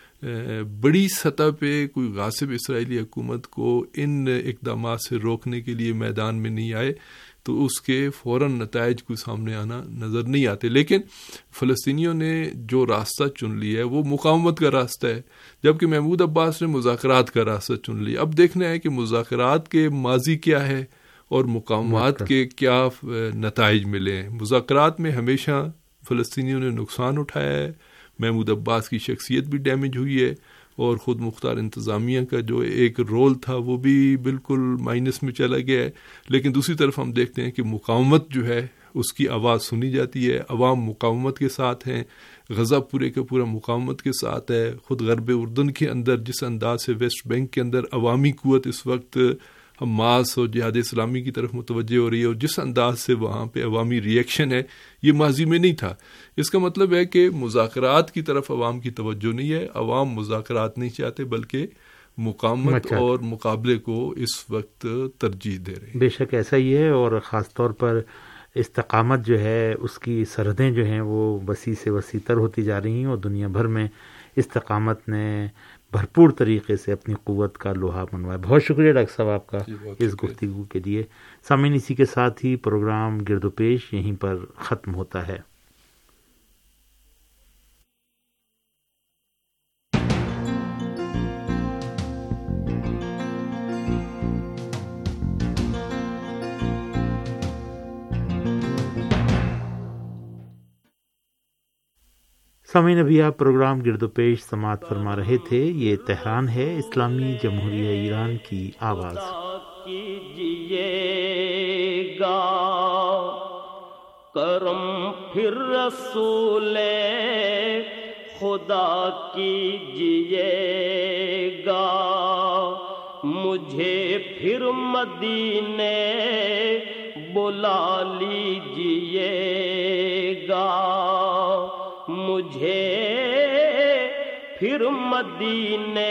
بڑی سطح پہ کوئی غاصب اسرائیلی حکومت کو ان اقدامات سے روکنے کے لیے میدان میں نہیں آئے تو اس کے فوراً نتائج کو سامنے آنا نظر نہیں آتے. لیکن فلسطینیوں نے جو راستہ چن لیا ہے وہ مقاومت کا راستہ ہے، جبکہ محمود عباس نے مذاکرات کا راستہ چن لیا. اب دیکھنا ہے کہ مذاکرات کے ماضی کیا ہے اور مقاومات کے کیا نتائج ملے ہیں. مذاکرات میں ہمیشہ فلسطینیوں نے نقصان اٹھایا ہے، محمود عباس کی شخصیت بھی ڈیمیج ہوئی ہے، اور خود مختار انتظامیہ کا جو ایک رول تھا وہ بھی بالکل مائنس میں چلا گیا ہے. لیکن دوسری طرف ہم دیکھتے ہیں کہ مقاومت جو ہے اس کی آواز سنی جاتی ہے، عوام مقاومت کے ساتھ ہیں، غزہ پورے کا پورا مقاومت کے ساتھ ہے. خود غرب اردن کے اندر جس انداز سے ویسٹ بینک کے اندر عوامی قوت اس وقت حماس اور جہاد اسلامی کی طرف متوجہ ہو رہی ہے، اور جس انداز سے وہاں پہ عوامی ریئیکشن ہے، یہ ماضی میں نہیں تھا. اس کا مطلب ہے کہ مذاکرات کی طرف عوام کی توجہ نہیں ہے، عوام مذاکرات نہیں چاہتے بلکہ مقاومت اور مقابلے کو اس وقت ترجیح دے رہے ہیں. بے شک ایسا ہی ہے، اور خاص طور پر استقامت جو ہے اس کی سرحدیں جو ہیں وہ وسیع سے وسیع تر ہوتی جا رہی ہیں، اور دنیا بھر میں استقامت نے بھرپور طریقے سے اپنی قوت کا لوہا منوایا. بہت شکریہ ڈاکٹر صاحب آپ کا اس گفتگو کے لیے. سامعین، اسی کے ساتھ ہی پروگرام گرد و پیش یہیں پر ختم ہوتا ہے. سامعین، ابھی آپ پروگرام گرد و پیش سماعت فرما رہے تھے. یہ تہران ہے، اسلامی جمہوریہ ایران کی آواز. کیجیے گا کرم پھر رسول خدا کیجیے گا، مجھے پھر مدینے بلا لیجیے گا، مجھے پھر مدینے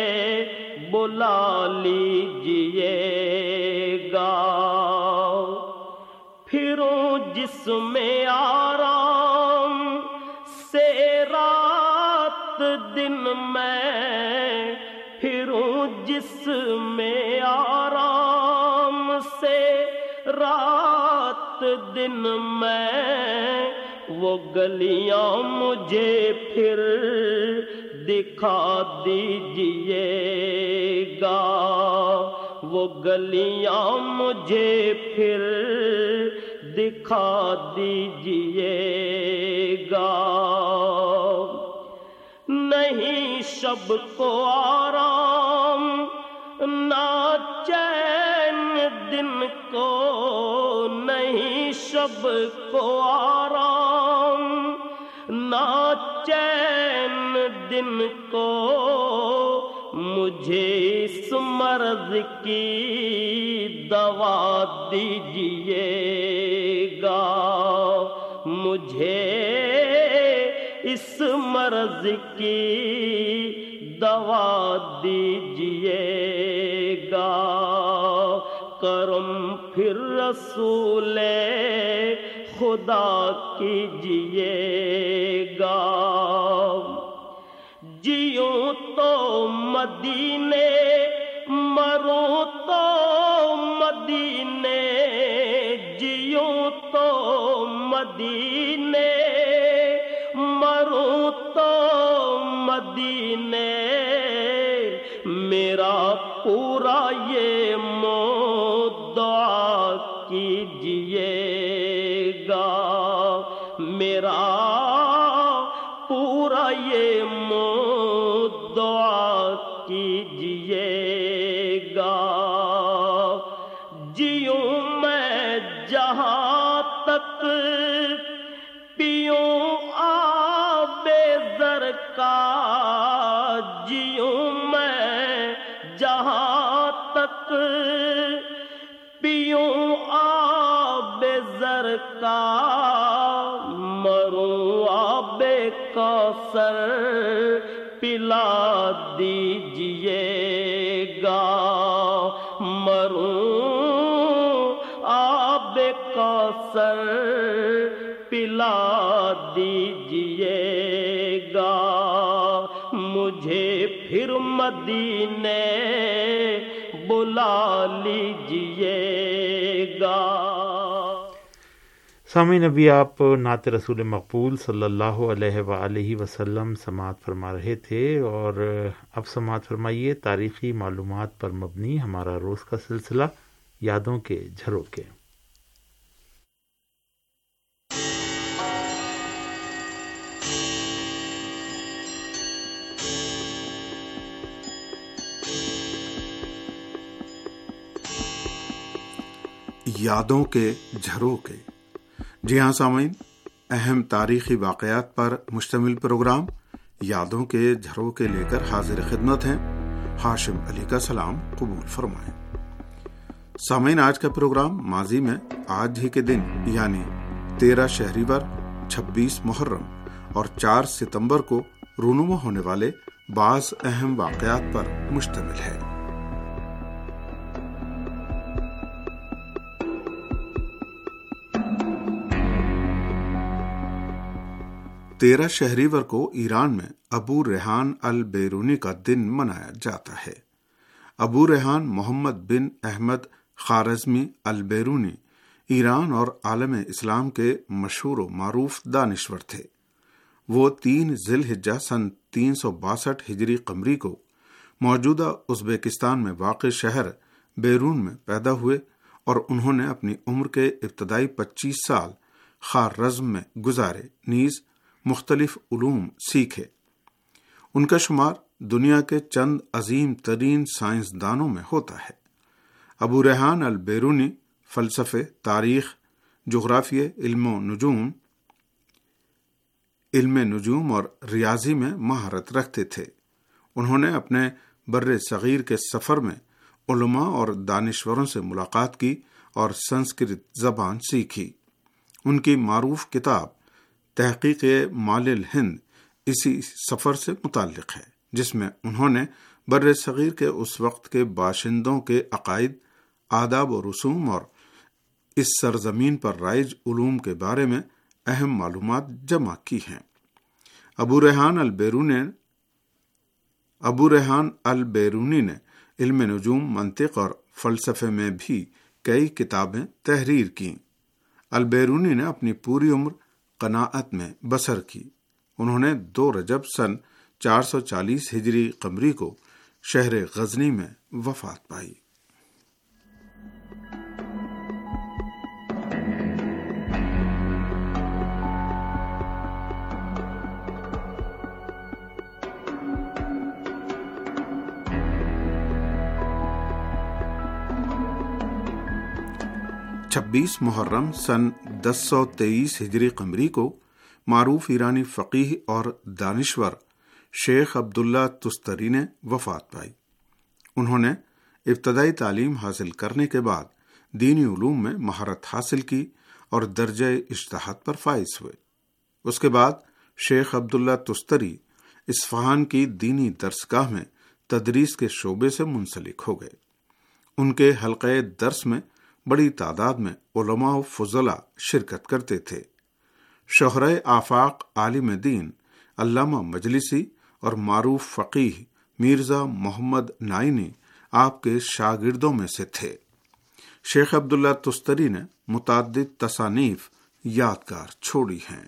بلا لیجیے گا، پھروں جس میں آرام سے رات دن میں، پھروں جس میں آرام سے رات دن میں، وہ گلیاں مجھے پھر دکھا دیجیے گا، وہ گلیاں مجھے پھر دکھا دیجیے گا. نہیں شب کو آرام نہ چین دن کو نہیں شب کو آرام، نہ چین دن کو مجھے اس مرض کی دوا دیجیے گا، مجھے اس مرض کی دوا دیجیے گا، کرم پھر رسول خدا کیجیے گا، جیوں تو مدینے مروں تو مدینے، جیوں تو مدینے مروں تو مدینے، میرا پورا یہ دعا کیجیے گا، میرا پورا یہ دعا کیجیے گا، جیوں میں جہاں تک پیوں آب زر کا، جیوں میں جہاں تک پیوں آب زر کا، مروں آب کوثر پلا دیجیے گا، مروں آب کوثر پلا دیجیے گا، مجھے پھر مدینے بلا لیجیے گا۔ سامعین، ابھی آپ نعت رسول مقبول صلی اللہ علیہ وآلہ وسلم سماعت فرما رہے تھے، اور اب سماعت فرمائیے تاریخی معلومات پر مبنی ہمارا روز کا سلسلہ یادوں کے جھروکے۔ یادوں کے جھروکے۔ جی ہاں سامعین، اہم تاریخی واقعات پر مشتمل پروگرام یادوں کے جھروکے لے کر حاضر خدمت ہیں۔ ہاشم علی کا سلام قبول فرمائیں۔ سامعین، آج کا پروگرام ماضی میں آج ہی کے دن یعنی 13 شہریور، 26 محرم اور 4 ستمبر کو رونما ہونے والے بعض اہم واقعات پر مشتمل ہے۔ 13 شہریور کو ایران میں ابو ریحان البیرونی کا دن منایا جاتا ہے۔ ابو ریحان محمد بن احمد خوارزمی البیرونی ایران اور عالم اسلام کے مشہور و معروف دانشور تھے۔ وہ 3 ذی الحجہ سن 362 ہجری قمری کو موجودہ ازبکستان میں واقع شہر بیرون میں پیدا ہوئے، اور انہوں نے اپنی عمر کے ابتدائی 25 سال خوارزم میں گزارے، نیز مختلف علوم سیکھے۔ ان کا شمار دنیا کے چند عظیم ترین سائنسدانوں میں ہوتا ہے۔ ابو ریحان البیرونی فلسفے، تاریخ، جغرافیہ، علم نجوم اور ریاضی میں مہارت رکھتے تھے۔ انہوں نے اپنے بر صغیر کے سفر میں علماء اور دانشوروں سے ملاقات کی اور سنسکرت زبان سیکھی۔ ان کی معروف کتاب تحقیق مال الہند اسی سفر سے متعلق ہے، جس میں انہوں نے بر صغیر کے اس وقت کے باشندوں کے عقائد، آداب و رسوم اور اس سرزمین پر رائج علوم کے بارے میں اہم معلومات جمع کی ہیں۔ ابو ریحان البیرونی نے علم نجوم، منطق اور فلسفے میں بھی کئی کتابیں تحریر کی۔ البیرونی نے اپنی پوری عمر قناعت میں بسر کی۔ انہوں نے 2 رجب سن 440 ہجری قمری کو شہر غزنی میں وفات پائی۔ 26 محرم سن 1023 ہجری قمری کو معروف ایرانی فقیہ اور دانشور شیخ عبداللہ تستری نے وفات پائی۔ انہوں نے ابتدائی تعلیم حاصل کرنے کے بعد دینی علوم میں مہارت حاصل کی اور درجہ اجتہاد پر فائز ہوئے۔ اس کے بعد شیخ عبداللہ تستری اصفہان کی دینی درسگاہ میں تدریس کے شعبے سے منسلک ہو گئے۔ ان کے حلقہ درس میں بڑی تعداد میں علماء و فضلاء شرکت کرتے تھے۔ شہرۂ آفاق عالم دین علامہ مجلسی اور معروف فقیہ میرزا محمد نائینی آپ کے شاگردوں میں سے تھے۔ شیخ عبداللہ تستری نے متعدد تصانیف یادگار چھوڑی ہیں۔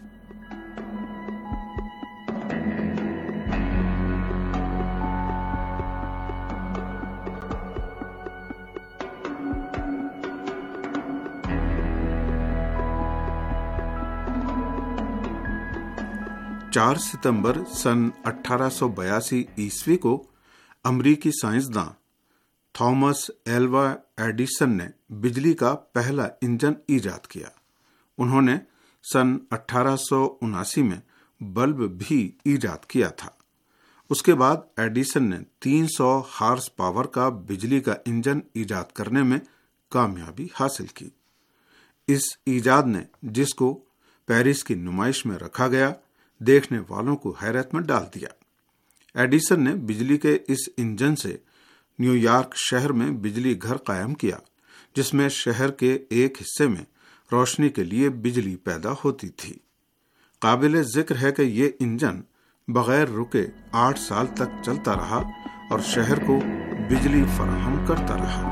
چار ستمبر سن 1882 عیسوی کو امریکی سائنسداں تھامس ایلوا ایڈیسن نے بجلی کا پہلا انجن ایجاد کیا۔ انہوں نے سن 1879 میں بلب بھی ایجاد کیا تھا۔ اس کے بعد ایڈیسن نے 300 ہارس پاور کا بجلی کا انجن ایجاد کرنے میں کامیابی حاصل کی۔ اس ایجاد نے، جس کو پیرس کی نمائش میں رکھا گیا، دیکھنے والوں کو حیرت میں ڈال دیا۔ ایڈیسن نے بجلی کے اس انجن سے نیو یارک شہر میں بجلی گھر قائم کیا، جس میں شہر کے ایک حصے میں روشنی کے لیے بجلی پیدا ہوتی تھی۔ قابل ذکر ہے کہ یہ انجن بغیر رکے 8 سال تک چلتا رہا اور شہر کو بجلی فراہم کرتا رہا۔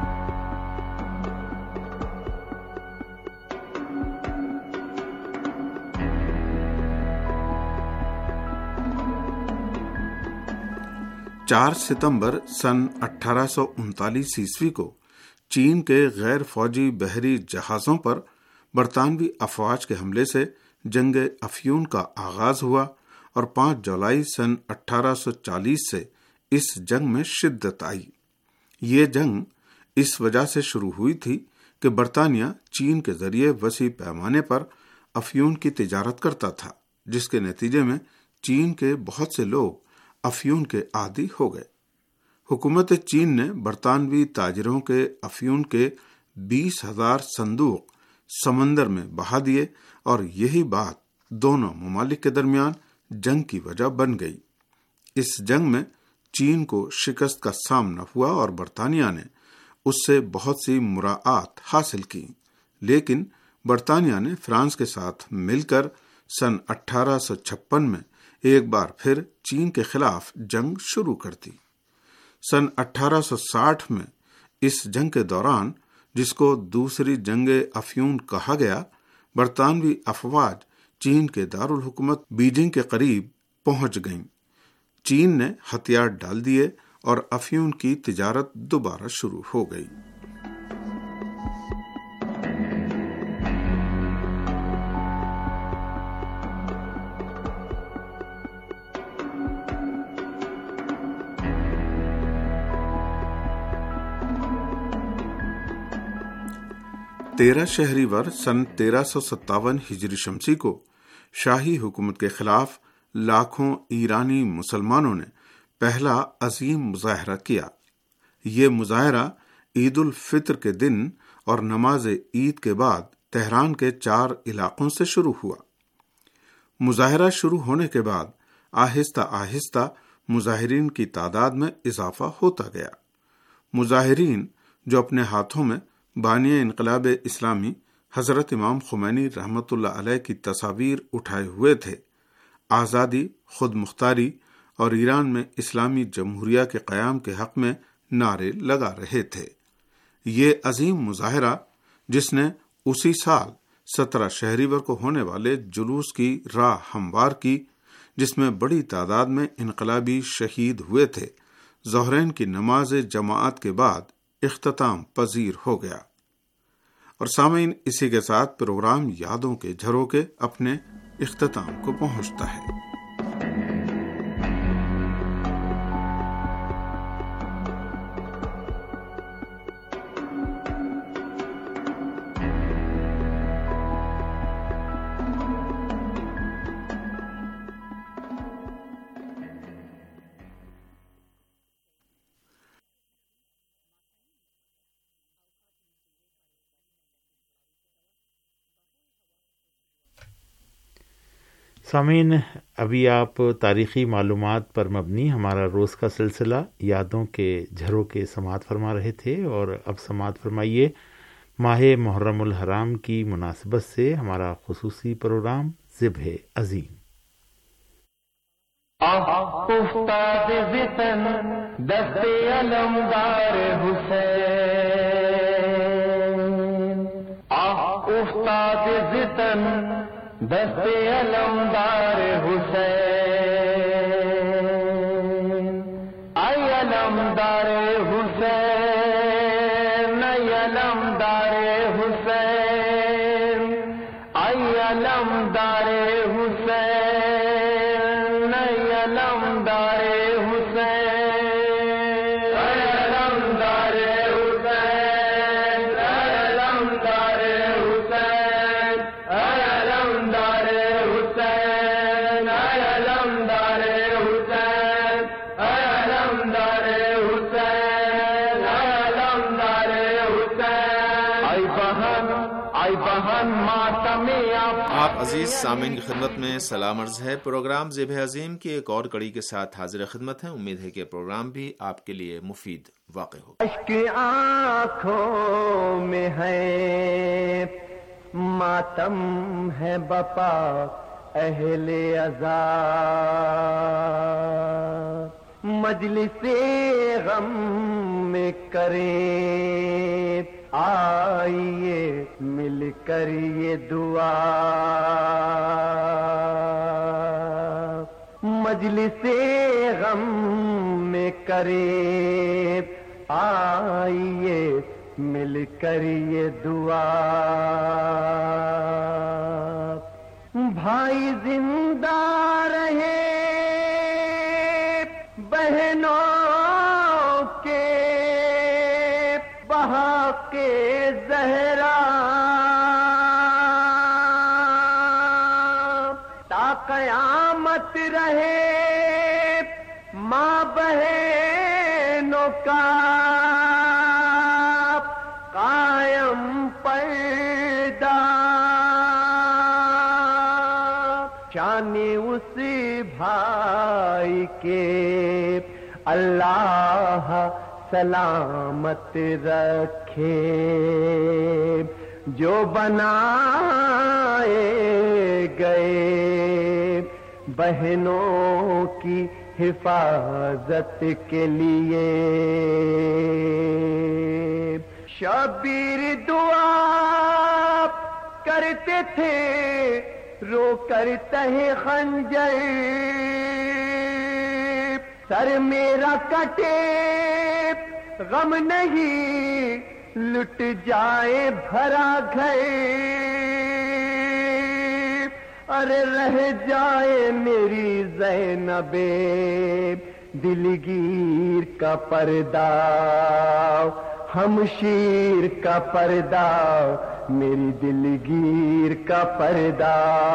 چار ستمبر سن 1839 عیسوی کو چین کے غیر فوجی بحری جہازوں پر برطانوی افواج کے حملے سے جنگ افیون کا آغاز ہوا اور 5 جولائی سن 1840 سے اس جنگ میں شدت آئی۔ یہ جنگ اس وجہ سے شروع ہوئی تھی کہ برطانیہ چین کے ذریعے وسیع پیمانے پر افیون کی تجارت کرتا تھا، جس کے نتیجے میں چین کے بہت سے لوگ افیون کے عادی ہو گئے۔ حکومت چین نے برطانوی تاجروں کے افیون کے 20,000 صندوق سمندر میں بہا دیے اور یہی بات دونوں ممالک کے درمیان جنگ کی وجہ بن گئی۔ اس جنگ میں چین کو شکست کا سامنا ہوا اور برطانیہ نے اس سے بہت سی مراعات حاصل کی، لیکن برطانیہ نے فرانس کے ساتھ مل کر سن 1856 میں ایک بار پھر چین کے خلاف جنگ شروع کر دی۔ سن 1860 میں اس جنگ کے دوران، جس کو دوسری جنگ افیون کہا گیا، برطانوی افواج چین کے دارالحکومت بیجنگ کے قریب پہنچ گئیں۔ چین نے ہتھیار ڈال دیے اور افیون کی تجارت دوبارہ شروع ہو گئی۔ شہری ور سن 1357 ہجری شمسی کو شاہی حکومت کے خلاف لاکھوں ایرانی مسلمانوں نے پہلا عظیم مظاہرہ کیا۔ یہ مظاہرہ عید الفطر کے دن اور نماز عید کے بعد تہران کے 4 علاقوں سے شروع ہوا۔ مظاہرہ شروع ہونے کے بعد آہستہ آہستہ مظاہرین کی تعداد میں اضافہ ہوتا گیا۔ مظاہرین جو اپنے ہاتھوں میں بانی انقلاب اسلامی حضرت امام خمینی رحمۃ اللہ علیہ کی تصاویر اٹھائے ہوئے تھے، آزادی، خود مختاری اور ایران میں اسلامی جمہوریہ کے قیام کے حق میں نعرے لگا رہے تھے۔ یہ عظیم مظاہرہ، جس نے اسی سال 17 شہریور کو ہونے والے جلوس کی راہ ہموار کی، جس میں بڑی تعداد میں انقلابی شہید ہوئے تھے، ظہرین کی نماز جماعت کے بعد اختتام پذیر ہو گیا۔ اور سامعین، اسی کے ساتھ پروگرام یادوں کے جھروکے اپنے اختتام کو پہنچتا ہے۔ سامعین، ابھی آپ تاریخی معلومات پر مبنی ہمارا روز کا سلسلہ یادوں کے جھروکے سماعت فرما رہے تھے، اور اب سماعت فرمائیے ماہ محرم الحرام کی مناسبت سے ہمارا خصوصی پروگرام ذبح عظیم۔ استاد وطن دست علمدار حسین، استاد وطن دست علمدار حسین، اے علمدار حسین، اے علمدار حسین، اے علمدار حسین، اے علمدار حسین، اے علمدار حسین، اے علمدار حسین، اے علمدار حسین، اے علمدار حسین، اے علمدار حسین، اے علمدار حسین، اے بہن ماتم آپ عزیز سامعین کی خدمت میں سلام عرض ہے۔ پروگرام ذبح عظیم کی ایک اور کڑی کے ساتھ حاضر خدمت ہے۔ امید ہے کہ پروگرام بھی آپ کے لیے مفید واقع ہوگا۔ اشک آنکھوں میں ہے، ماتم ہے بپا اہل عذاب، مجلس غم میں کریں آئیے مل کر یہ دعا، مجلس غم میں کریں آئیے مل کر یہ دعا، بھائی زندہ رہے بہنوں کے بہا کے زہرا، تا قیامت رہے ماں بہنوں کا قائم پردہ، شان اس بھائی کے اللہ سلامت رکھے، جو بنائے گئے بہنوں کی حفاظت کے لیے، شبیر دعا کرتے تھے رو کر تہے خنجر، سر میرا کٹے غم نہیں لٹ جائے بھرا گھر، ارے رہ جائے میری زینب دلگیر کا پردہ، ہمشیر کا پردہ، میری دلگیر کا پردہ،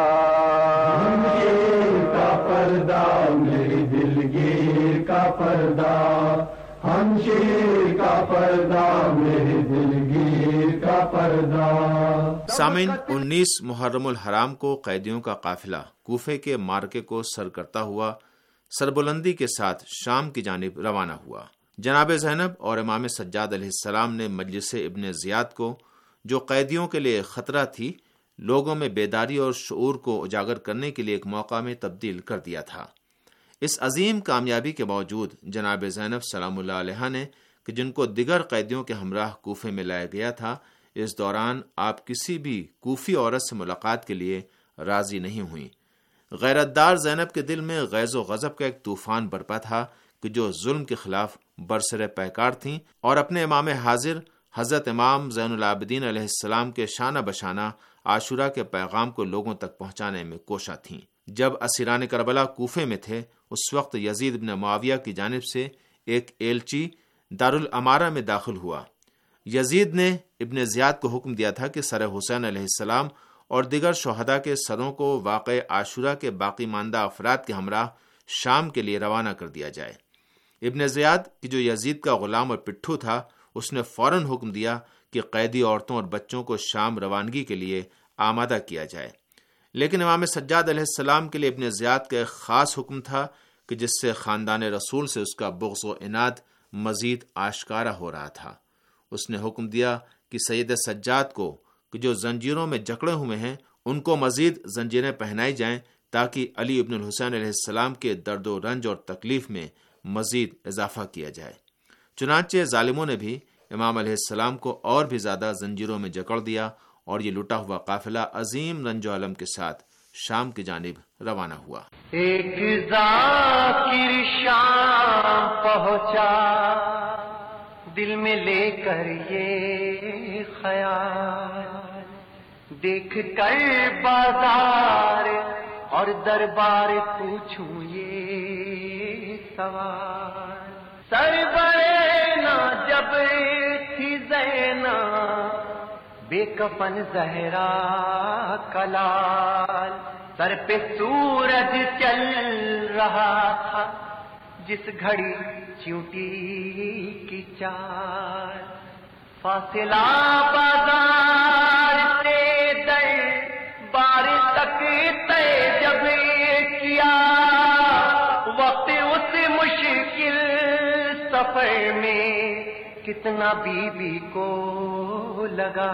ہمشیر کا پردہ، میری دلگیر کا پردہ، ہمشیر کا پردہ، میری دلگیر کا پردہ۔ سامعین، 19 محرم الحرام کو قیدیوں کا قافلہ کوفے کے مارکے کو سر کرتا ہوا سربلندی کے ساتھ شام کی جانب روانہ ہوا۔ جناب زینب اور امام سجاد علیہ السلام نے مجلس ابن زیاد کو، جو قیدیوں کے لیے خطرہ تھی، لوگوں میں بیداری اور شعور کو اجاگر کرنے کے لیے ایک موقع میں تبدیل کر دیا تھا۔ اس عظیم کامیابی کے باوجود جناب زینب سلام اللہ علیہ نے، کہ جن کو دیگر قیدیوں کے ہمراہ کوفے میں لایا گیا تھا، اس دوران آپ کسی بھی کوفی عورت سے ملاقات کے لیے راضی نہیں ہوئیں۔ غیرتدار زینب کے دل میں غیظ و غضب کا ایک طوفان برپا تھا کہ جو ظلم کے خلاف برسر پیکار تھیں اور اپنے امام حاضر حضرت امام زین العابدین علیہ السلام کے شانہ بشانہ عاشورہ کے پیغام کو لوگوں تک پہنچانے میں کوشاں تھیں۔ جب اسیران کربلا کوفے میں تھے، اس وقت یزید بن معاویہ کی جانب سے ایک ایلچی دارالامارہ میں داخل ہوا۔ یزید نے ابن زیاد کو حکم دیا تھا کہ سر حسین علیہ السلام اور دیگر شہداء کے سروں کو واقع عاشورہ کے باقی ماندہ افراد کے ہمراہ شام کے لیے روانہ کر دیا جائے۔ ابن زیاد کی جو یزید کا غلام اور پٹھو تھا، اس نے فوراً حکم دیا کہ قیدی عورتوں اور بچوں کو شام روانگی کے لیے آمادہ کیا جائے، لیکن امام سجاد علیہ السلام کے لیے ابن زیاد کا ایک خاص حکم تھا کہ جس سے خاندان رسول سے اس کا بغض و عناد مزید آشکارا ہو رہا تھا۔ اس نے حکم دیا کہ سید سجاد کو کہ جو زنجیروں میں جکڑے ہوئے ہیں ان کو مزید زنجیریں پہنائی جائیں تاکہ علی ابن الحسین علیہ السلام کے درد و رنج اور تکلیف میں مزید اضافہ کیا جائے۔ چنانچہ ظالموں نے بھی امام علیہ السلام کو اور بھی زیادہ زنجیروں میں جکڑ دیا اور یہ لٹا ہوا قافلہ عظیم رنج و علم کے ساتھ شام کی جانب روانہ ہوا۔ ایک ذاکر شام پہنچا دل میں لے کر یہ خیال، دیکھ کر بازار اور دربار پوچھوں یہ سوال، سربرے نہ جب تھی زینب بے کفن زہرا کلال، سر پہ سورج چل رہا تھا جس گھڑی چیونٹی کی چال، فاصلہ بازار سے دربار تک طے جب کیا، وقت اس مشکل سفر میں کتنا بی بی کو لگا،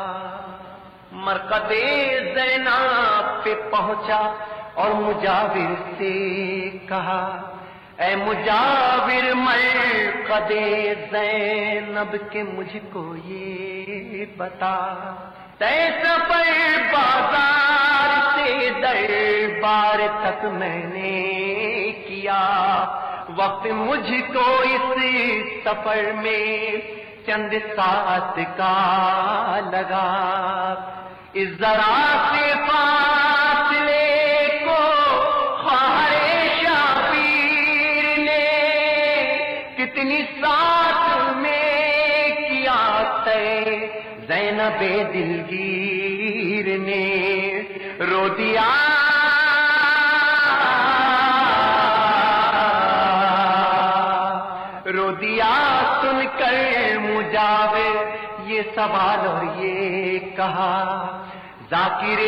مرقد زینب پہ پہنچا اور مجاور سے کہا، اے مجاور مرقد زینب کے مجھ کو یہ بتا، طے سفر بازار سے دربار تک میں نے کیا، وقت مجھ کو اس سفر میں چند ساعت کا لگا، اس ذرا سے فاصلے کو خواہر شبیر نے کتنی ساتھ میں کیا طے، زینب دلگیر نے رو دیا سن کر مجاور یہ سوال اور یہ کہا، ذاکر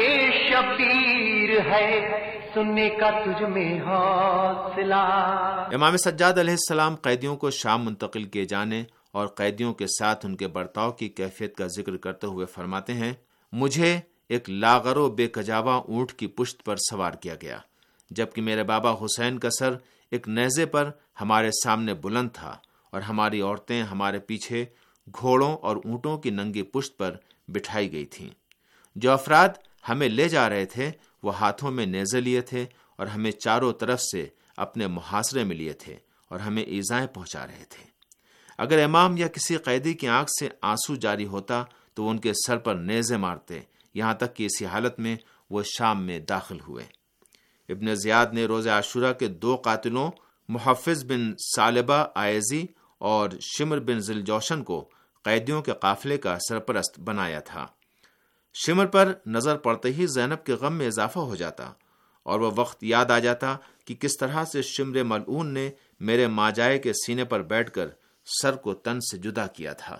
شبیر ہے سننے کا تجھ میں حوصلہ۔ امام سجاد علیہ السلام قیدیوں کو شام منتقل کیے جانے اور قیدیوں کے ساتھ ان کے برتاؤ کی کیفیت کا ذکر کرتے ہوئے فرماتے ہیں، مجھے ایک لاغر و بے کجاوا اونٹ کی پشت پر سوار کیا گیا، جبکہ میرے بابا حسین کا سر ایک نیزے پر ہمارے سامنے بلند تھا اور ہماری عورتیں ہمارے پیچھے گھوڑوں اور اونٹوں کی ننگی پشت پر بٹھائی گئی تھیں۔ جو افراد ہمیں لے جا رہے تھے وہ ہاتھوں میں نیزے لیے تھے اور ہمیں چاروں طرف سے اپنے محاصرے میں لیے تھے اور ہمیں ایذائیں پہنچا رہے تھے۔ اگر امام یا کسی قیدی کی آنکھ سے آنسو جاری ہوتا تو وہ ان کے سر پر نیزے مارتے، یہاں تک کہ اسی حالت میں وہ شام میں داخل ہوئے۔ ابن زیاد نے روز عاشورہ کے 2 قاتلوں محفظ بن ثعلبہ آئزی اور شمر بن ذوالجوشن کو قیدیوں کے قافلے کا سرپرست بنایا تھا۔ شمر پر نظر پڑتے ہی زینب کے غم میں اضافہ ہو جاتا اور وہ وقت یاد آ جاتا کہ کس طرح سے شمر ملعون نے میرے ماجائے کے سینے پر بیٹھ کر سر کو تن سے جدا کیا تھا۔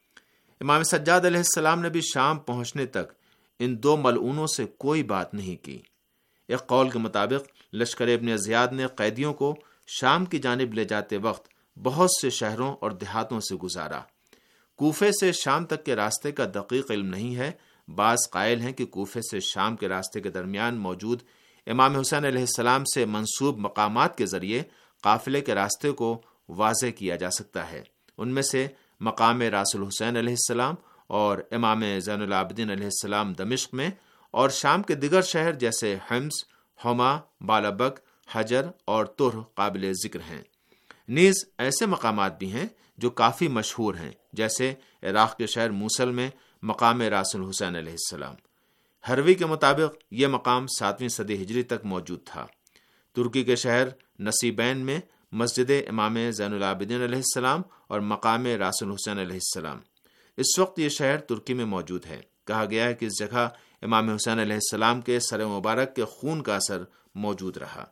امام سجاد علیہ السلام نے بھی شام پہنچنے تک ان 2 ملعونوں سے کوئی بات نہیں کی۔ ایک قول کے مطابق لشکر ابن زیاد نے قیدیوں کو شام کی جانب لے جاتے وقت بہت سے شہروں اور دیہاتوں سے گزارا۔ کوفے سے شام تک کے راستے کا دقیق علم نہیں ہے، بعض قائل ہیں کہ کوفے سے شام کے راستے کے درمیان موجود امام حسین علیہ السلام سے منسوب مقامات کے ذریعے قافلے کے راستے کو واضح کیا جا سکتا ہے۔ ان میں سے مقام راس الحسین علیہ السلام اور امام زین العابدین علیہ السلام دمشق میں، اور شام کے دیگر شہر جیسے حمص، حما، بالابک، حجر اور ترہ قابل ذکر ہیں۔ نیز ایسے مقامات بھی ہیں جو کافی مشہور ہیں، جیسے عراق کے شہر موصل میں مقام راس الحسین علیہ السلام۔ ہروی کے مطابق یہ مقام 7ویں صدی ہجری تک موجود تھا۔ ترکی کے شہر نصیبین میں مسجد امام زین العابدین علیہ السلام اور مقام راس الحسین علیہ السلام۔ اس وقت یہ شہر ترکی میں موجود ہے۔ کہا گیا ہے کہ اس جگہ امام حسین علیہ السلام کے سر مبارک کے خون کا اثر موجود رہا۔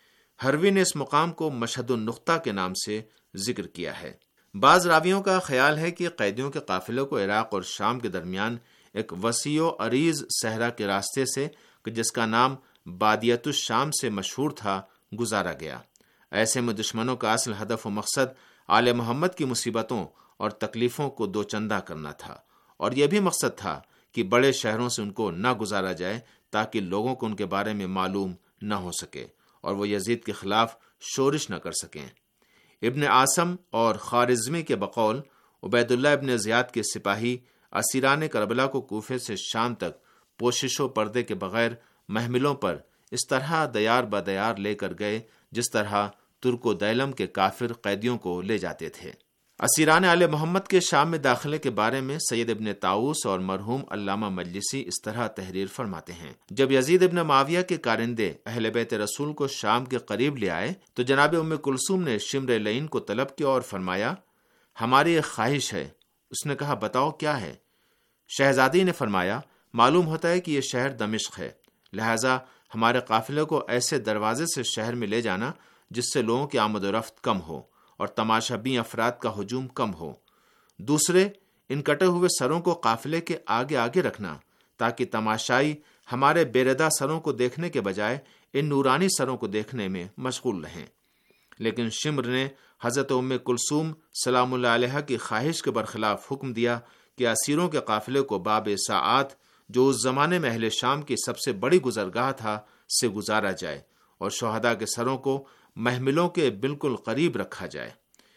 ہروی نے اس مقام کو مشہد النقطہ کے نام سے ذکر کیا ہے۔ بعض راویوں کا خیال ہے کہ قیدیوں کے قافلے کو عراق اور شام کے درمیان ایک وسیع و عریض صحرا کے راستے سے کہ جس کا نام بادیت الشام سے مشہور تھا گزارا گیا۔ ایسے میں دشمنوں کا اصل ہدف و مقصد آل محمد کی مصیبتوں اور تکلیفوں کو دوچندہ کرنا تھا، اور یہ بھی مقصد تھا کہ بڑے شہروں سے ان کو نہ گزارا جائے تاکہ لوگوں کو ان کے بارے میں معلوم نہ ہو سکے اور وہ یزید کے خلاف شورش نہ کر سکیں۔ ابن عاصم اور خوارزمی کے بقول عبید اللہ ابن زیاد کے سپاہی اسیران کربلا کو کوفے سے شام تک پوشش و پردے کے بغیر محملوں پر اس طرح دیار بدیار لے کر گئے جس طرح ترک و دیلم کے کافر قیدیوں کو لے جاتے تھے۔ اسیران آل محمد کے شام میں داخلے کے بارے میں سید ابن طاؤس اور مرحوم علامہ مجلسی اس طرح تحریر فرماتے ہیں: جب یزید ابن معاویہ کے کارندے اہل بیت رسول کو شام کے قریب لے آئے تو جناب ام کلثوم نے شمر لعین کو طلب کیا اور فرمایا ہماری ایک خواہش ہے۔ اس نے کہا بتاؤ کیا ہے؟ شہزادی نے فرمایا معلوم ہوتا ہے کہ یہ شہر دمشق ہے، لہذا ہمارے قافلے کو ایسے دروازے سے شہر میں لے جانا جس سے لوگوں کی آمد و رفت کم ہو اور تماشا بین افراد کا ہجوم کم ہو۔ دوسرے، ان کٹے ہوئے سروں کو قافلے کے آگے آگے رکھنا تاکہ تماشائی ہمارے بے ردا سروں کو دیکھنے کے بجائے ان نورانی سروں کو دیکھنے میں مشغول رہیں۔ لیکن شمر نے حضرت ام کلثوم سلام اللہ علیہ کی خواہش کے برخلاف حکم دیا کہ اسیروں کے قافلے کو باب ساعات، جو اس زمانے میں اہل شام کی سب سے بڑی گزرگاہ تھا، سے گزارا جائے اور شہداء کے سروں کو محملوں کے بالکل قریب رکھا جائے۔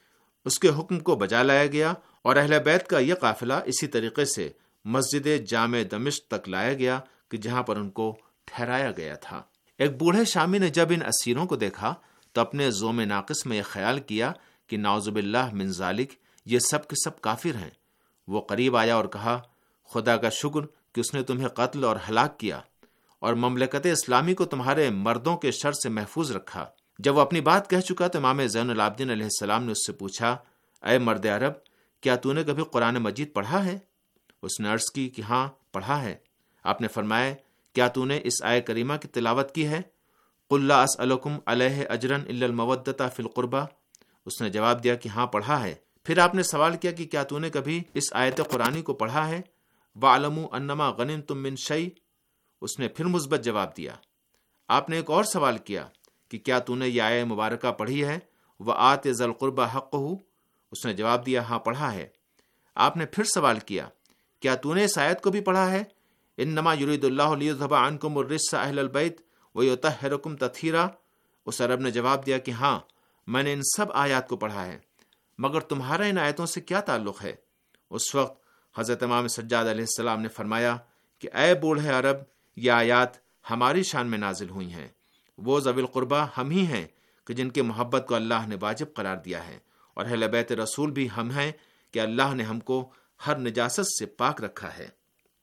اس کے حکم کو بجا لایا گیا اور اہل بیت کا یہ قافلہ اسی طریقے سے مسجد جامع دمشق تک لایا گیا کہ جہاں پر ان کو ٹھہرایا گیا تھا۔ ایک بوڑھے شامی نے جب ان اسیروں کو دیکھا تو اپنے زوم ناقص میں یہ خیال کیا کہ نعوذ باللہ من ذالک، یہ سب کے سب کافر ہیں۔ وہ قریب آیا اور کہا خدا کا شکر کہ اس نے تمہیں قتل اور ہلاک کیا اور مملکت اسلامی کو تمہارے مردوں کے شر سے محفوظ رکھا۔ جب وہ اپنی بات کہہ چکا تو امام زین العابدین علیہ السلام نے اس سے پوچھا اے مرد عرب، کیا تو نے کبھی قرآن مجید پڑھا ہے؟ اس نے عرض کی کہ ہاں پڑھا ہے۔ آپ نے فرمایا کیا تو نے اس آیت کریمہ کی تلاوت کی ہے؟ قل لا اسألکم علیہ اجرا الا المودۃ فی القربى۔ اس نے جواب دیا کہ ہاں پڑھا ہے۔ پھر آپ نے سوال کیا کہ کیا تو نے کبھی اس آیت قرآنی کو پڑھا ہے؟ وَاعْلَمُوا أَنَّمَا غَنِمْتُم مِّن شَيْءٍ۔ اس نے پھر مثبت جواب دیا۔ آپ نے ایک اور سوال کیا کہ کیا تو نے یہ آیت مبارکہ پڑھی ہے؟ وَآتِ ذَا الْقُرْبَى حَقَّهُ۔ اس نے جواب دیا ہاں پڑھا ہے۔ آپ نے پھر سوال کیا کیا تو نے اس آیت کو بھی پڑھا ہے؟ انما یرید اللہ لیذھب عنکم الرجس اہل البیت ویطہرکم تطہیرا۔ اس عرب نے جواب دیا کہ ہاں میں نے ان سب آیات کو پڑھا ہے، مگر تمہارا ان آیتوں سے کیا تعلق ہے؟ اس وقت حضرت امام سجاد علیہ السلام نے فرمایا کہ اے بوڑھے عرب، یہ آیات ہماری شان میں نازل ہوئی ہیں۔ وہ ذوی القربہ ہم ہی ہیں کہ جن کی محبت کو اللہ نے واجب قرار دیا ہے، اور اہل بیت رسول بھی ہم ہیں کہ اللہ نے ہم کو ہر نجاست سے پاک رکھا ہے۔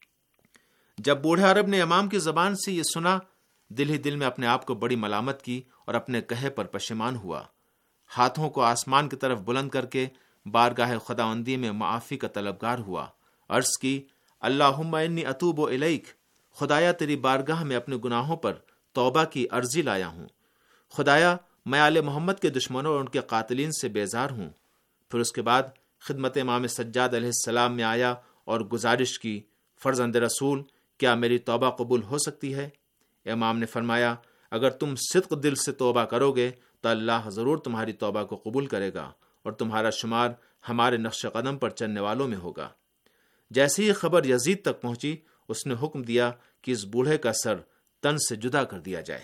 جب بوڑھے عرب نے امام کی زبان سے یہ سنا، دل ہی دل میں اپنے آپ کو بڑی ملامت کی اور اپنے کہے پر پشیمان ہوا۔ ہاتھوں کو آسمان کی طرف بلند کر کے بارگاہ خداوندی میں معافی کا طلبگار ہوا۔ عرض کی اللہم انی اتوب الیک، خدایا تیری بارگاہ میں اپنے گناہوں پر توبہ کی عرضی لایا ہوں۔ خدایا میں آل محمد کے دشمنوں اور ان کے قاتلین سے بیزار ہوں۔ پھر اس کے بعد خدمت امام سجاد علیہ السلام میں آیا اور گزارش کی فرزند رسول، کیا میری توبہ قبول ہو سکتی ہے؟ امام نے فرمایا اگر تم صدق دل سے توبہ کرو گے تو اللہ ضرور تمہاری توبہ کو قبول کرے گا اور تمہارا شمار ہمارے نقش قدم پر چلنے والوں میں ہوگا۔ جیسے ہی خبر یزید تک پہنچی، اس نے حکم دیا کہ اس بوڑھے کا سر تن سے جدا کر دیا جائے۔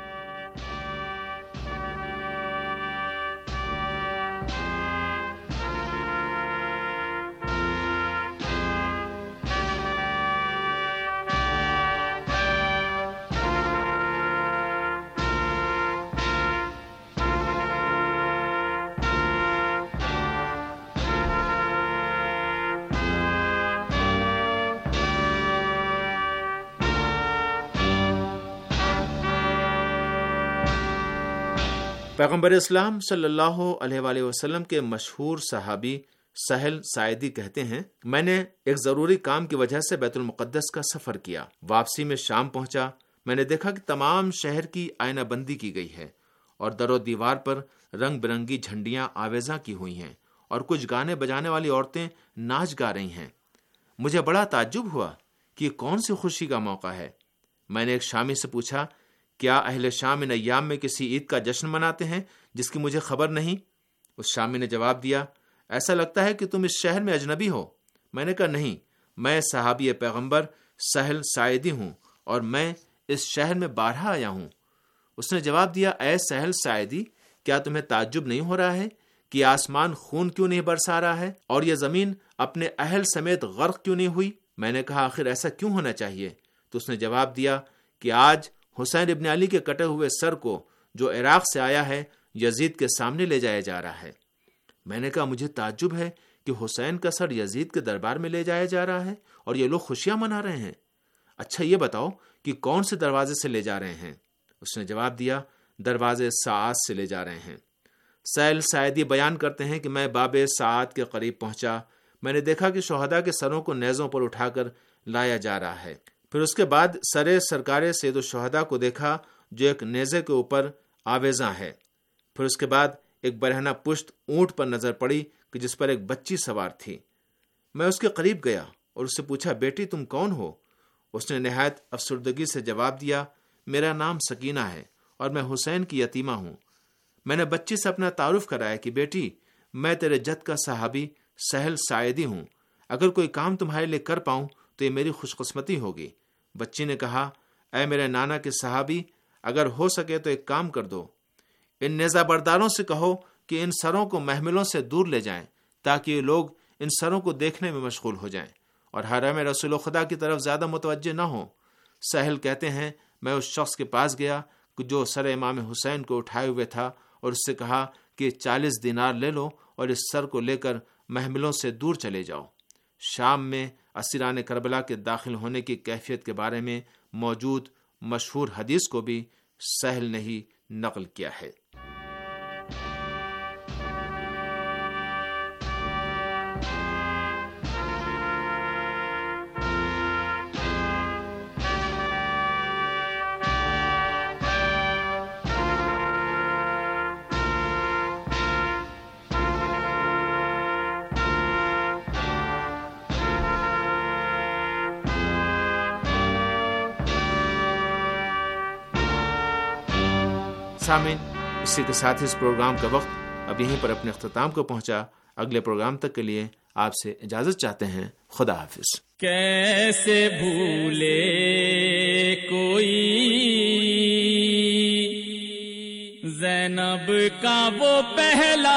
پیغمبر اسلام صلی اللہ علیہ وآلہ وسلم کے مشہور صحابی سہل ساعدی کہتے ہیں میں نے ایک ضروری کام کی وجہ سے بیت المقدس کا سفر کیا۔ واپسی میں شام پہنچا، میں نے دیکھا کہ تمام شہر کی آئینہ بندی کی گئی ہے اور در و دیوار پر رنگ برنگی جھنڈیاں آویزاں کی ہوئی ہیں اور کچھ گانے بجانے والی عورتیں ناچ گا رہی ہیں۔ مجھے بڑا تعجب ہوا کہ یہ کون سی خوشی کا موقع ہے۔ میں نے ایک شامی سے پوچھا، کیا اہل شام ان ایام میں کسی عید کا جشن مناتے ہیں جس کی مجھے خبر نہیں؟ اس شامی نے جواب دیا، ایسا لگتا ہے کہ تم اس شہر میں اجنبی ہو۔ میں نے کہا، نہیں، میں صحابی پیغمبر سہل ساعدی ہوں اور میں اس شہر میں بارہا آیا ہوں۔ اس نے جواب دیا، اے سہل ساعدی، کیا تمہیں تعجب نہیں ہو رہا ہے کہ آسمان خون کیوں نہیں برسا رہا ہے اور یہ زمین اپنے اہل سمیت غرق کیوں نہیں ہوئی؟ میں نے کہا، آخر ایسا کیوں ہونا چاہیے؟ تو اس نے جواب دیا کہ آج حسین ابن علی کے کٹے ہوئے سر کو جو عراق سے آیا ہے یزید کے سامنے لے جایا جا رہا ہے۔ میں نے کہا، مجھے تعجب ہے کہ حسین کا سر یزید کے دربار میں لے جایا جا رہا ہے اور یہ لوگ خوشیاں منا رہے ہیں۔ اچھا یہ بتاؤ کہ کون سے دروازے سے لے جا رہے ہیں؟ اس نے جواب دیا، دروازے ساعت سے لے جا رہے ہیں۔ سہل ساعدی بیان کرتے ہیں کہ میں باب ساعت کے قریب پہنچا، میں نے دیکھا کہ شہداء کے سروں کو نیزوں پر اٹھا کر لایا جا رہا ہے۔ پھر اس کے بعد سرکار سید الشہداء کو دیکھا جو ایک نیزے کے اوپر آویزاں ہے۔ پھر اس کے بعد ایک برہنہ پشت اونٹ پر نظر پڑی کہ جس پر ایک بچی سوار تھی۔ میں اس کے قریب گیا اور اس سے پوچھا، بیٹی تم کون ہو؟ اس نے نہایت افسردگی سے جواب دیا، میرا نام سکینہ ہے اور میں حسین کی یتیمہ ہوں۔ میں نے بچی سے اپنا تعارف کرایا کہ بیٹی، میں تیرے جد کا صحابی سہل ساعدی ہوں، اگر کوئی کام تمہارے لیے کر پاؤں تو یہ میری خوش قسمتی ہوگی۔ بچی نے کہا، اے میرے نانا کے صحابی، اگر ہو سکے تو ایک کام کر دو، ان نیزہ برداروں سے کہو کہ ان سروں کو محملوں سے دور لے جائیں تاکہ یہ لوگ ان سروں کو دیکھنے میں مشغول ہو جائیں اور حرم رسول خدا کی طرف زیادہ متوجہ نہ ہوں۔ سہل کہتے ہیں، میں اس شخص کے پاس گیا جو سر امام حسین کو اٹھائے ہوئے تھا اور اس سے کہا کہ 40 دینار لے لو اور اس سر کو لے کر محملوں سے دور چلے جاؤ۔ شام میں اسیران کربلا کے داخل ہونے کی کیفیت کے بارے میں موجود مشہور حدیث کو بھی سہل نے ہی نقل کیا ہے۔ سامعین، اسی کے ساتھ اس پروگرام کا وقت اب یہیں پر اپنے اختتام کو پہنچا۔ اگلے پروگرام تک کے لیے آپ سے اجازت چاہتے ہیں۔ خدا حافظ۔ کیسے بھولے کوئی زینب کا وہ پہلا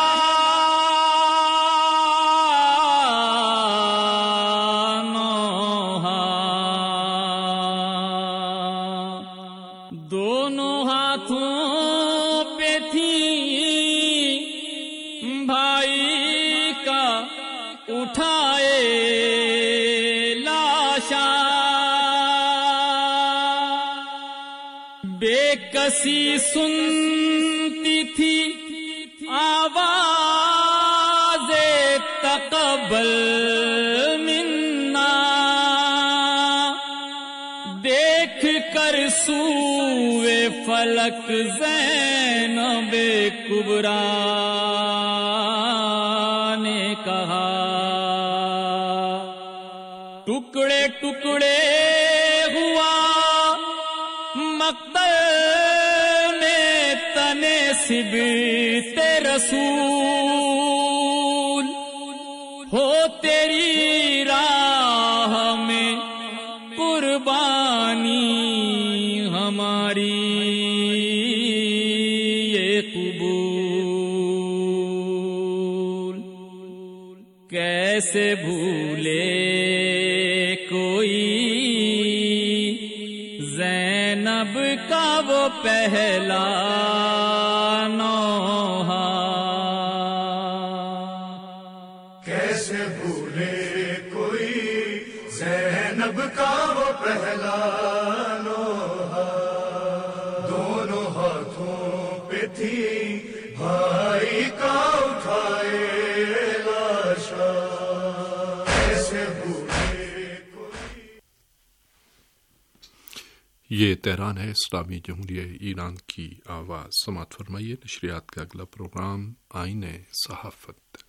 کسی سنتی تھی آواز تقبل منا، دیکھ کر سوئے فلک زینب کبریٰ نے کہا، ٹکڑے ٹکڑے ہوا مقتل سبت رسول، ہو تیری راہ میں قربانی ہماری یہ قبول۔ کیسے بھولے کوئی زینب کا وہ پہلا نوحہ، کیسے بھولے کوئی زینب کا وہ پہلا نوحہ، دونوں ہاتھوں پہ تھی بھائی کا اٹھائے لاشا، کیسے بھولے کوئی۔ یہ تہران ہے، اسلامی جمہوریہ ایران کی آواز۔ سماعت فرمائیے نشریات کا اگلا پروگرام آئین صحافت۔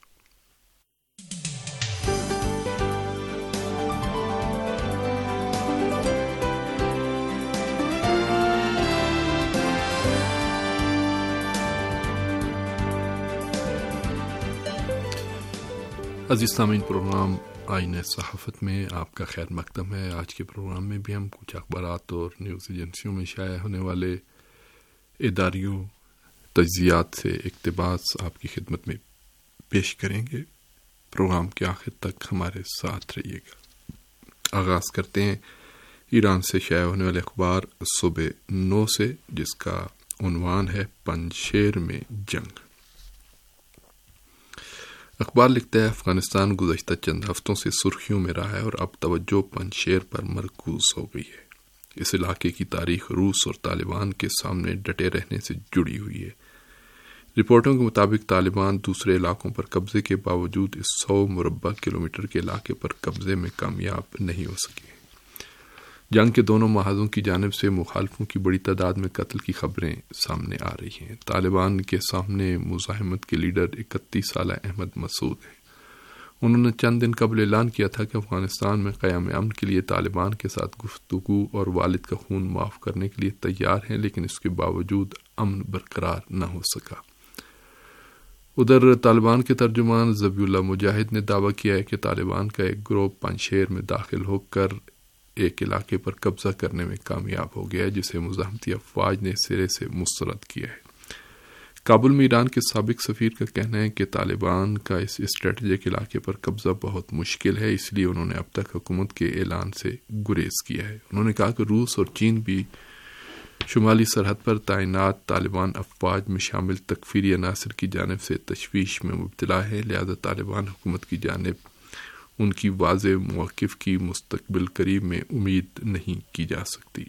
عزیز سامعین، پروگرام آئین صحافت میں آپ کا خیر مقدم ہے۔ آج کے پروگرام میں بھی ہم کچھ اخبارات اور نیوز ایجنسیوں میں شائع ہونے والے اداریوں تجزیات سے اقتباس آپ کی خدمت میں پیش کریں گے۔ پروگرام کے آخر تک ہمارے ساتھ رہیے گا۔ آغاز کرتے ہیں ایران سے شائع ہونے والے اخبار صبح 9 سے، جس کا عنوان ہے پنجشیر میں جنگ۔ اخبار لکھتا ہے افغانستان گزشتہ چند ہفتوں سے سرخیوں میں رہا ہے اور اب توجہ پنجشیر پر مرکوز ہو گئی ہے۔ اس علاقے کی تاریخ روس اور طالبان کے سامنے ڈٹے رہنے سے جڑی ہوئی ہے۔ رپورٹوں کے مطابق طالبان دوسرے علاقوں پر قبضے کے باوجود اس 100 مربع کلومیٹر کے علاقے پر قبضے میں کامیاب نہیں ہو سکے۔ جنگ کے دونوں محاذوں کی جانب سے مخالفوں کی بڑی تعداد میں قتل کی خبریں سامنے آ رہی ہیں۔ طالبان کے سامنے مزاحمت کے لیڈر 31 سالہ احمد مسعود ہیں۔ انہوں نے چند دن قبل اعلان کیا تھا کہ افغانستان میں قیام امن کے لیے طالبان کے ساتھ گفتگو اور والد کا خون معاف کرنے کے لیے تیار ہیں، لیکن اس کے باوجود امن برقرار نہ ہو سکا۔ ادھر طالبان کے ترجمان ذبیح اللہ مجاہد نے دعویٰ کیا ہے کہ طالبان کا ایک گروہ پنجشیر میں داخل ہو کر ایک علاقے پر قبضہ کرنے میں کامیاب ہو گیا ہے، جسے مزاحمتی افواج نے سرے سے مسترد کیا ہے۔ کابل میں ایران کے سابق سفیر کا کہنا ہے کہ طالبان کا اس اسٹریٹجک علاقے پر قبضہ بہت مشکل ہے، اس لیے انہوں نے اب تک حکومت کے اعلان سے گریز کیا ہے۔ انہوں نے کہا کہ روس اور چین بھی شمالی سرحد پر تعینات طالبان افواج میں شامل تکفیری عناصر کی جانب سے تشویش میں مبتلا ہے، لہذا طالبان حکومت کی جانب ان کی واضح موقف کی مستقبل قریب میں امید نہیں کی جا سکتی۔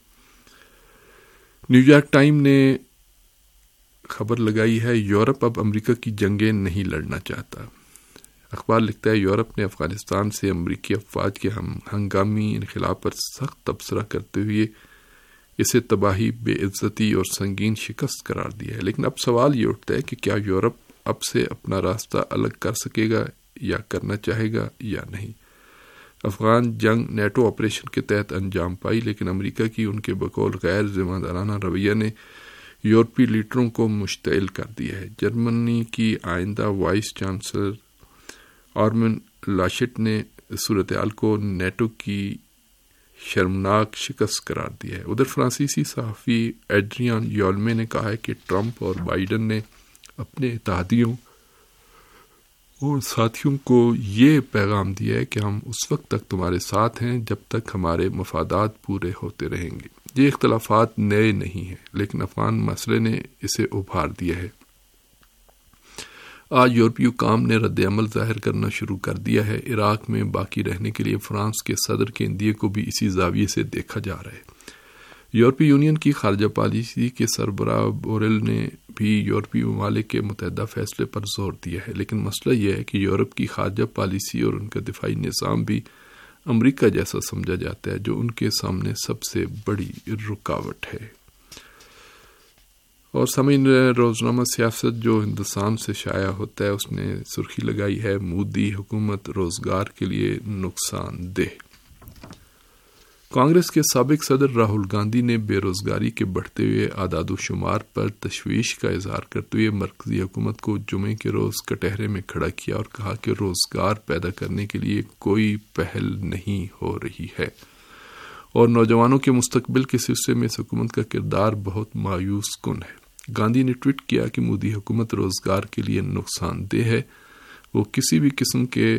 نیو یارک ٹائم نے خبر لگائی ہے یورپ اب امریکہ کی جنگیں نہیں لڑنا چاہتا۔ اخبار لکھتا ہے یورپ نے افغانستان سے امریکی افواج کے ہنگامی انخلا پر سخت تبصرہ کرتے ہوئے اسے تباہی، بے عزتی اور سنگین شکست قرار دیا ہے، لیکن اب سوال یہ اٹھتا ہے کہ کیا یورپ اب سے اپنا راستہ الگ کر سکے گا یا کرنا چاہے گا یا نہیں۔ افغان جنگ نیٹو آپریشن کے تحت انجام پائی، لیکن امریکہ کی ان کے بقول غیر ذمہ دارانہ رویہ نے یورپی لیڈروں کو مشتعل کر دیا ہے۔ جرمنی کی آئندہ وائس چانسلر آرمن لاشٹ نے صورتحال کو نیٹو کی شرمناک شکست قرار دیا ہے۔ ادھر فرانسیسی صحافی ایڈریان یولمے نے کہا ہے کہ ٹرمپ اور بائیڈن نے اپنے اتحادیوں اور ساتھیوں کو یہ پیغام دیا ہے کہ ہم اس وقت تک تمہارے ساتھ ہیں جب تک ہمارے مفادات پورے ہوتے رہیں گے۔ یہ اختلافات نئے نہیں ہیں، لیکن افغان مسئلے نے اسے ابھار دیا ہے۔ آج یورپی حکام نے رد عمل ظاہر کرنا شروع کر دیا ہے۔ عراق میں باقی رہنے کے لیے فرانس کے صدر کے اندیے کو بھی اسی زاویے سے دیکھا جا رہا ہے۔ یورپی یونین کی خارجہ پالیسی کے سربراہ بوریل نے بھی یورپی ممالک کے متحدہ فیصلے پر زور دیا ہے، لیکن مسئلہ یہ ہے کہ یورپ کی خارجہ پالیسی اور ان کا دفاعی نظام بھی امریکہ جیسا سمجھا جاتا ہے، جو ان کے سامنے سب سے بڑی رکاوٹ ہے۔ اور سامعین، روزنامہ سیاست جو ہندوستان سے شائع ہوتا ہے اس نے سرخی لگائی ہے مودی حکومت روزگار کے لیے نقصان دہ۔ کانگریس کے سابق صدر راہل گاندھی نے بے روزگاری کے بڑھتے ہوئے اعداد و شمار پر تشویش کا اظہار کرتے ہوئے مرکزی حکومت کو جمعے کے روز کٹہرے میں کھڑا کیا اور کہا کہ روزگار پیدا کرنے کے لیے کوئی پہل نہیں ہو رہی ہے اور نوجوانوں کے مستقبل کے سلسلے میں اس حکومت کا کردار بہت مایوس کن ہے۔ گاندھی نے ٹویٹ کیا کہ مودی حکومت روزگار کے لیے نقصان دہ ہے، وہ کسی بھی قسم کے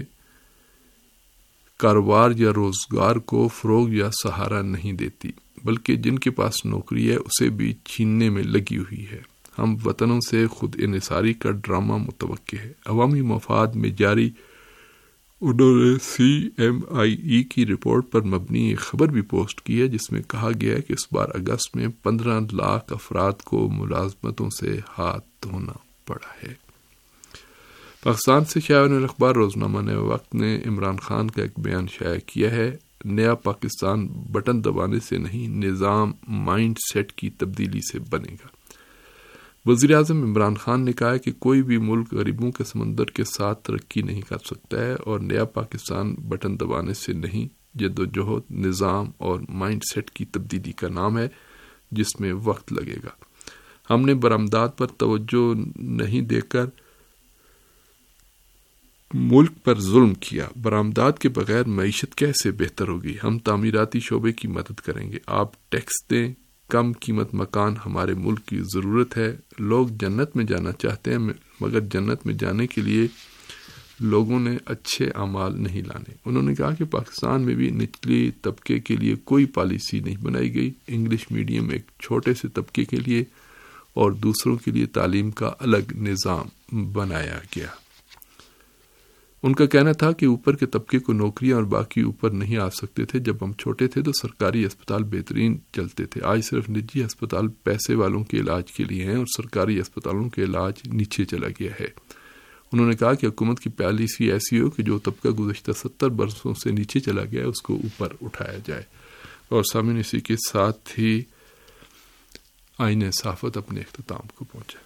کاروبار یا روزگار کو فروغ یا سہارا نہیں دیتی، بلکہ جن کے پاس نوکری ہے اسے بھی چھیننے میں لگی ہوئی ہے۔ ہم وطنوں سے خود انحصاری کا ڈرامہ متوقع ہے۔ عوامی مفاد میں جاری انہوں نے CMIE کی رپورٹ پر مبنی ایک خبر بھی پوسٹ کی ہے، جس میں کہا گیا ہے کہ اس بار اگست میں 15 لاکھ افراد کو ملازمتوں سے ہاتھ دھونا پڑا ہے۔ پاکستان سے شائع ہونے والا اخبار روزنامہ نئے وقت نے عمران خان کا ایک بیان شائع کیا ہے۔ نیا پاکستان بٹن دبانے سے نہیں، نظام مائنڈ سیٹ کی تبدیلی سے بنے گا۔ وزیر اعظم عمران خان نے کہا ہے کہ کوئی بھی ملک غریبوں کے سمندر کے ساتھ ترقی نہیں کر سکتا ہے اور نیا پاکستان بٹن دبانے سے نہیں، جدوجہد نظام اور مائنڈ سیٹ کی تبدیلی کا نام ہے جس میں وقت لگے گا۔ ہم نے برآمدات پر توجہ نہیں دے کر ملک پر ظلم کیا۔ برآمدات کے بغیر معیشت کیسے بہتر ہوگی؟ ہم تعمیراتی شعبے کی مدد کریں گے، آپ ٹیکس دیں، کم قیمت مکان ہمارے ملک کی ضرورت ہے۔ لوگ جنت میں جانا چاہتے ہیں مگر جنت میں جانے کے لیے لوگوں نے اچھے اعمال نہیں لانے۔ انہوں نے کہا کہ پاکستان میں بھی نچلی طبقے کے لیے کوئی پالیسی نہیں بنائی گئی۔ انگلش میڈیم ایک چھوٹے سے طبقے کے لیے اور دوسروں کے لیے تعلیم کا الگ نظام بنایا گیا۔ ان کا کہنا تھا کہ اوپر کے طبقے کو نوکریاں اور باقی اوپر نہیں آ سکتے تھے۔ جب ہم چھوٹے تھے تو سرکاری اسپتال بہترین چلتے تھے، آج صرف نجی اسپتال پیسے والوں کے علاج کے لیے ہیں اور سرکاری اسپتالوں کے علاج نیچے چلا گیا ہے۔ انہوں نے کہا کہ حکومت کی پالیسی ایسی ہو کہ جو طبقہ گزشتہ 70 برسوں سے نیچے چلا گیا ہے اس کو اوپر اٹھایا جائے۔ اور سامعین، اسی کے ساتھ ہی آئین صحافت اپنے اختتام کو پہنچا۔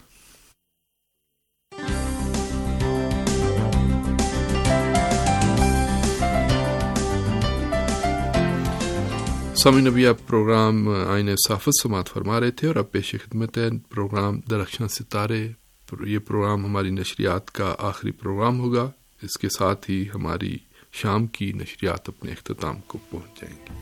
سامعین، ابھی آپ پروگرام آئین صحافت سماعت فرما رہے تھے اور اب پیش خدمت ہے پروگرام درخشاں ستارے۔ یہ پروگرام ہماری نشریات کا آخری پروگرام ہوگا۔ اس کے ساتھ ہی ہماری شام کی نشریات اپنے اختتام کو پہنچ جائیں گی۔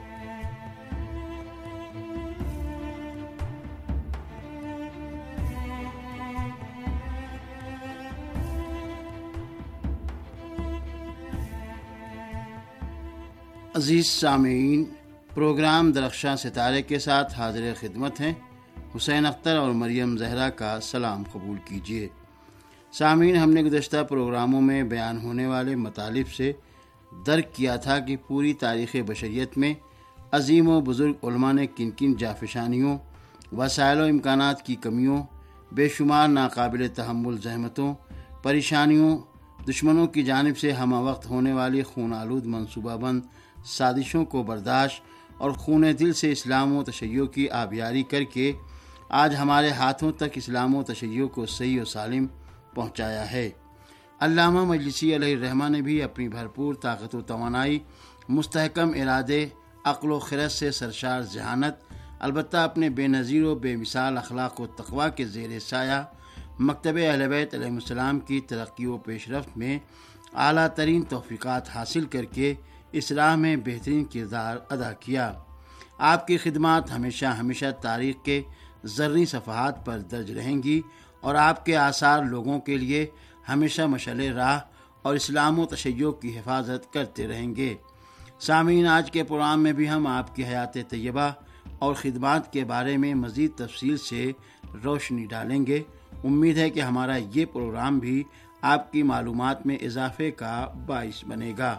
عزیز سامعین، پروگرام درخشاں ستارے کے ساتھ حاضر خدمت ہیں حسین اختر اور مریم زہرا کا سلام قبول کیجیے۔ سامعین، ہم نے گزشتہ پروگراموں میں بیان ہونے والے مطالب سے درک کیا تھا کہ پوری تاریخ بشریت میں عظیم و بزرگ علماء نے کن کن جافشانیوں، وسائل و امکانات کی کمیوں، بے شمار ناقابل تحمل زحمتوں، پریشانیوں، دشمنوں کی جانب سے ہمہ وقت ہونے والی خون آلود منصوبہ بند سازشوں کو برداشت اور خون دل سے اسلام و تشیع کی آبیاری کر کے آج ہمارے ہاتھوں تک اسلام و تشیع کو صحیح و سالم پہنچایا ہے۔ علامہ مجلسی علیہ الرحمہ نے بھی اپنی بھرپور طاقت و توانائی، مستحکم ارادے، عقل و خرد سے سرشار ذہانت، البتہ اپنے بے نظیر و بے مثال اخلاق و تقویٰ کے زیر سایہ مکتب اہل بیت علیہ السلام کی ترقی و پیش رفت میں اعلیٰ ترین توفیقات حاصل کر کے اس راہ میں بہترین کردار ادا کیا۔ آپ کی خدمات ہمیشہ تاریخ کے زرعی صفحات پر درج رہیں گی اور آپ کے آثار لوگوں کے لیے ہمیشہ مشعل راہ اور اسلام و تشیع کی حفاظت کرتے رہیں گے۔ سامعین، آج کے پروگرام میں بھی ہم آپ کی حیات طیبہ اور خدمات کے بارے میں مزید تفصیل سے روشنی ڈالیں گے۔ امید ہے کہ ہمارا یہ پروگرام بھی آپ کی معلومات میں اضافے کا باعث بنے گا۔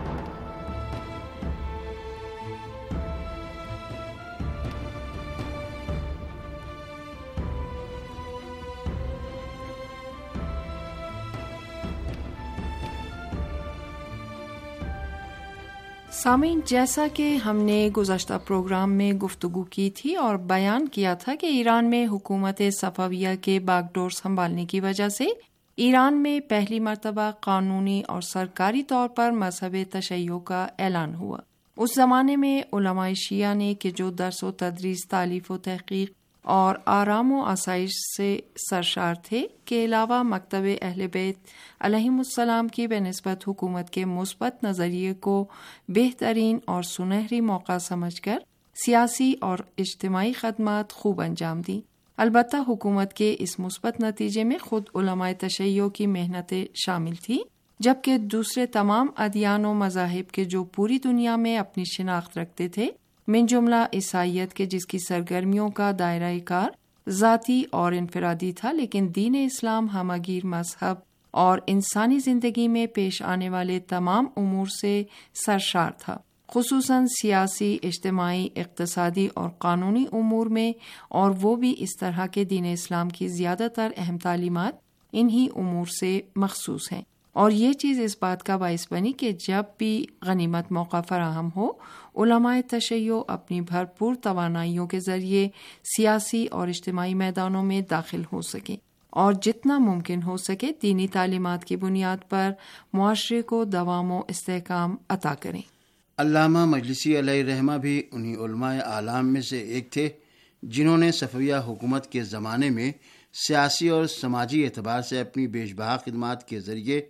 سامعین، جیسا کہ ہم نے گزشتہ پروگرام میں گفتگو کی تھی اور بیان کیا تھا کہ ایران میں حکومت صفویہ کے باغ ڈور سنبھالنے کی وجہ سے ایران میں پہلی مرتبہ قانونی اور سرکاری طور پر مذہب تشیع کا اعلان ہوا۔ اس زمانے میں علماء شیعہ نے کہ جو درس و تدریس، تالیف و تحقیق اور آرام و آسائش سے سرشار تھے کے علاوہ مکتب اہل بیت علیہم السلام کی بنسبت حکومت کے مثبت نظریے کو بہترین اور سنہری موقع سمجھ کر سیاسی اور اجتماعی خدمات خوب انجام دیں۔ البتہ حکومت کے اس مثبت نتیجے میں خود علماء تشیع کی محنتیں شامل تھیں، جبکہ دوسرے تمام ادیان و مذاہب کے جو پوری دنیا میں اپنی شناخت رکھتے تھے، من جملہ عیسائیت کے جس کی سرگرمیوں کا دائرہ کار ذاتی اور انفرادی تھا، لیکن دین اسلام ہمگیر مذہب اور انسانی زندگی میں پیش آنے والے تمام امور سے سرشار تھا، خصوصاً سیاسی، اجتماعی، اقتصادی اور قانونی امور میں، اور وہ بھی اس طرح کے دین اسلام کی زیادہ تر اہم تعلیمات انہی امور سے مخصوص ہیں۔ اور یہ چیز اس بات کا باعث بنی کہ جب بھی غنیمت موقع فراہم ہو، علماء تشیع اپنی بھرپور توانائیوں کے ذریعے سیاسی اور اجتماعی میدانوں میں داخل ہو سکیں اور جتنا ممکن ہو سکے دینی تعلیمات کی بنیاد پر معاشرے کو دوام و استحکام عطا کریں۔ علامہ مجلسی علیہ الرحمہ بھی انہی علماء اعلام میں سے ایک تھے جنہوں نے صفویہ حکومت کے زمانے میں سیاسی اور سماجی اعتبار سے اپنی بیش بہا خدمات کے ذریعے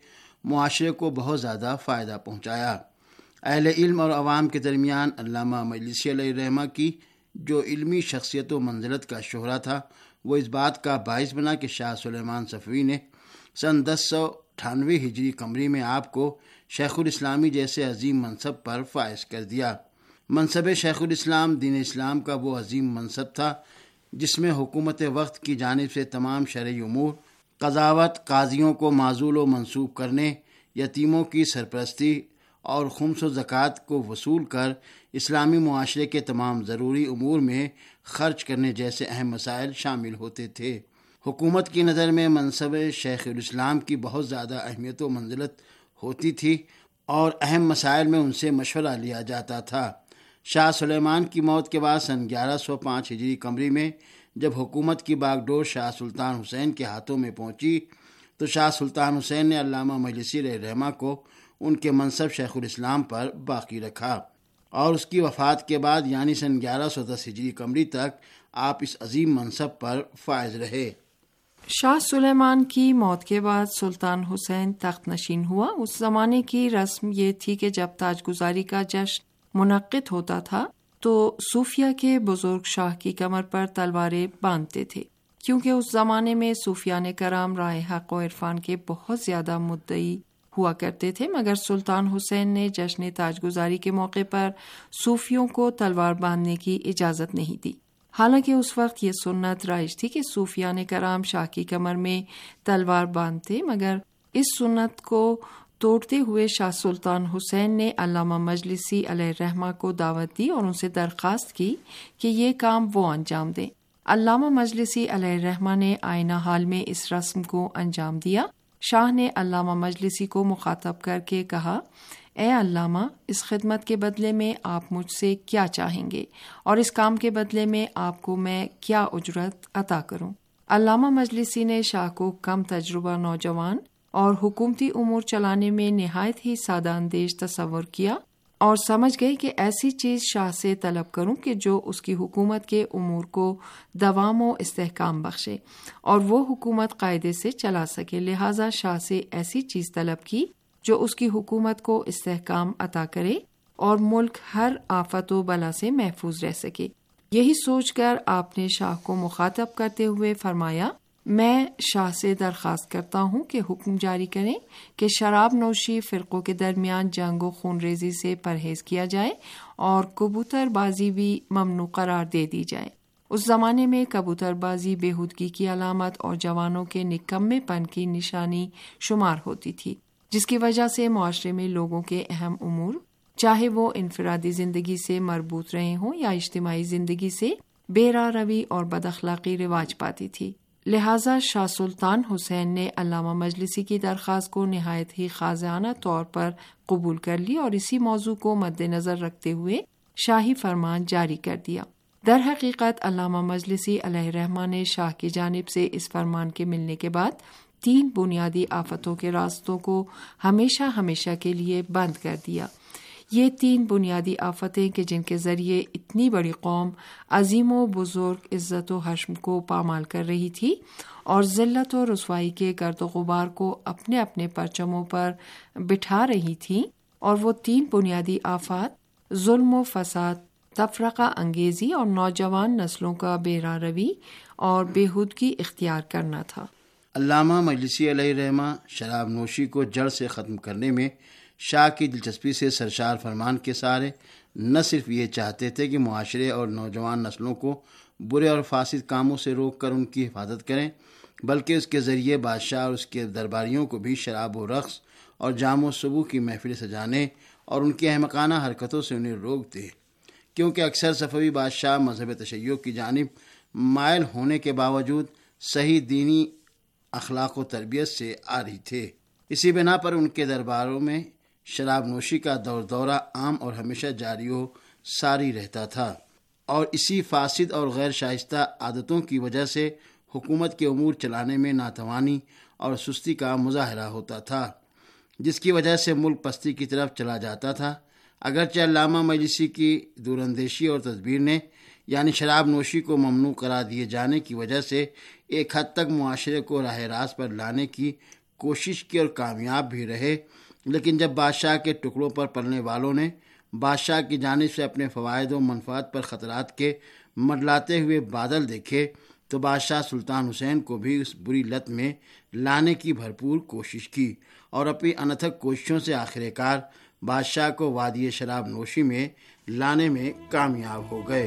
معاشرے کو بہت زیادہ فائدہ پہنچایا۔ اہل علم اور عوام کے درمیان علامہ مجلسی علیہ الرحمہ کی جو علمی شخصیت و منزلت کا شہرہ تھا وہ اس بات کا باعث بنا کہ شاہ سلیمان صفوی نے سن 1098 ہجری قمری میں آپ کو شیخ الاسلامی جیسے عظیم منصب پر فائز کر دیا۔ منصب شیخ الاسلام دین اسلام کا وہ عظیم منصب تھا جس میں حکومت وقت کی جانب سے تمام شرعی امور، قضاوت، قاضیوں کو معزول و منسوب کرنے، یتیموں کی سرپرستی اور خمس و زکوٰۃ کو وصول کر اسلامی معاشرے کے تمام ضروری امور میں خرچ کرنے جیسے اہم مسائل شامل ہوتے تھے۔ حکومت کی نظر میں منصب شیخ الاسلام کی بہت زیادہ اہمیت و منزلت ہوتی تھی اور اہم مسائل میں ان سے مشورہ لیا جاتا تھا۔ شاہ سلیمان کی موت کے بعد سن 1105 ہجری قمری میں جب حکومت کی باغ ڈور شاہ سلطان حسین کے ہاتھوں میں پہنچی تو شاہ سلطان حسین نے علامہ مجلسی علیہ الرحمہ کو ان کے منصب شیخ الاسلام پر باقی رکھا اور اس کی وفات کے بعد یعنی سن 1110 ہجری قمری تک آپ اس عظیم منصب پر فائز رہے۔ شاہ سلیمان کی موت کے بعد سلطان حسین تخت نشین ہوا۔ اس زمانے کی رسم یہ تھی کہ جب تاج گزاری کا جشن منعقد ہوتا تھا تو صوفیہ کے بزرگ شاہ کی کمر پر تلواریں باندھتے تھے، کیونکہ اس زمانے میں صوفیان کرام رائے حق و عرفان کے بہت زیادہ مدعی ہوا کرتے تھے، مگر سلطان حسین نے جشن تاج گزاری کے موقع پر صوفیوں کو تلوار باندھنے کی اجازت نہیں دی۔ حالانکہ اس وقت یہ سنت رائج تھی کہ صوفیان کرام شاہ کی کمر میں تلوار باندھتے، مگر اس سنت کو توڑتے ہوئے شاہ سلطان حسین نے علامہ مجلسی علیہ الرحمہ کو دعوت دی اور ان سے درخواست کی کہ یہ کام وہ انجام دیں۔ علامہ مجلسی علیہ الرحمہ نے آئینہ حال میں اس رسم کو انجام دیا۔ شاہ نے علامہ مجلسی کو مخاطب کر کے کہا، اے علامہ، اس خدمت کے بدلے میں آپ مجھ سے کیا چاہیں گے اور اس کام کے بدلے میں آپ کو میں کیا اجرت عطا کروں؟ علامہ مجلسی نے شاہ کو کم تجربہ نوجوان اور حکومتی امور چلانے میں نہایت ہی سادہ اندیش تصور کیا اور سمجھ گئے کہ ایسی چیز شاہ سے طلب کروں کہ جو اس کی حکومت کے امور کو دوام و استحکام بخشے اور وہ حکومت قاعدے سے چلا سکے، لہٰذا شاہ سے ایسی چیز طلب کی جو اس کی حکومت کو استحکام عطا کرے اور ملک ہر آفت و بلا سے محفوظ رہ سکے۔ یہی سوچ کر آپ نے شاہ کو مخاطب کرتے ہوئے فرمایا، میں شاہ سے درخواست کرتا ہوں کہ حکم جاری کریں کہ شراب نوشی فرقوں کے درمیان جنگ و خون ریزی سے پرہیز کیا جائے اور کبوتر بازی بھی ممنوع قرار دے دی جائے۔ اس زمانے میں کبوتر بازی بےہودگی کی علامت اور جوانوں کے نکمے پن کی نشانی شمار ہوتی تھی، جس کی وجہ سے معاشرے میں لوگوں کے اہم امور، چاہے وہ انفرادی زندگی سے مربوط رہے ہوں یا اجتماعی زندگی سے بے راہ روی اور بد اخلاقی رواج پاتی تھی۔ لہٰذا شاہ سلطان حسین نے علامہ مجلسی کی درخواست کو نہایت ہی خاضعانہ طور پر قبول کر لی اور اسی موضوع کو مد نظر رکھتے ہوئے شاہی فرمان جاری کر دیا۔ در حقیقت علامہ مجلسی علیہ الرحمہ نے شاہ کی جانب سے اس فرمان کے ملنے کے بعد 3 بنیادی آفتوں کے راستوں کو ہمیشہ ہمیشہ کے لیے بند کر دیا۔ یہ 3 بنیادی آفتیں کہ جن کے ذریعے اتنی بڑی قوم عظیم و بزرگ عزت و حشم کو پامال کر رہی تھی اور ذلت و رسوائی کے گرد و غبار کو اپنے اپنے پرچموں پر بٹھا رہی تھی، اور وہ 3 بنیادی آفات ظلم و فساد، تفرقہ انگیزی اور نوجوان نسلوں کا بے راہ روی اور بےہودگی اختیار کرنا تھا۔ علامہ مجلسی علیہ الرحمہ شراب نوشی کو جڑ سے ختم کرنے میں شاہ کی دلچسپی سے سرشار فرمان کے سہارے نہ صرف یہ چاہتے تھے کہ معاشرے اور نوجوان نسلوں کو برے اور فاسد کاموں سے روک کر ان کی حفاظت کریں، بلکہ اس کے ذریعے بادشاہ اور اس کے درباریوں کو بھی شراب و رقص اور جام و صبو کی محفل سجانے اور ان کی احمقانہ حرکتوں سے انہیں روک دے، کیونکہ اکثر صفوی بادشاہ مذہب تشیع کی جانب مائل ہونے کے باوجود صحیح دینی اخلاق و تربیت سے عاری تھے۔ اسی بنا پر ان کے درباروں میں شراب نوشی کا دورہ عام اور ہمیشہ جاری و ساری رہتا تھا، اور اسی فاسد اور غیر شائستہ عادتوں کی وجہ سے حکومت کے امور چلانے میں ناتوانی اور سستی کا مظاہرہ ہوتا تھا، جس کی وجہ سے ملک پستی کی طرف چلا جاتا تھا۔ اگرچہ علامہ مجلسی کی دوراندیشی اور تدبیر نے یعنی شراب نوشی کو ممنوع قرار دیے جانے کی وجہ سے ایک حد تک معاشرے کو راہ راست پر لانے کی کوشش کی اور کامیاب بھی رہے، لیکن جب بادشاہ کے ٹکڑوں پر پلنے والوں نے بادشاہ کی جانب سے اپنے فوائد و منفعت پر خطرات کے منڈلاتے ہوئے بادل دیکھے تو بادشاہ سلطان حسین کو بھی اس بری لت میں لانے کی بھرپور کوشش کی اور اپنی انتھک کوششوں سے آخر کار بادشاہ کو وادی شراب نوشی میں لانے میں کامیاب ہو گئے۔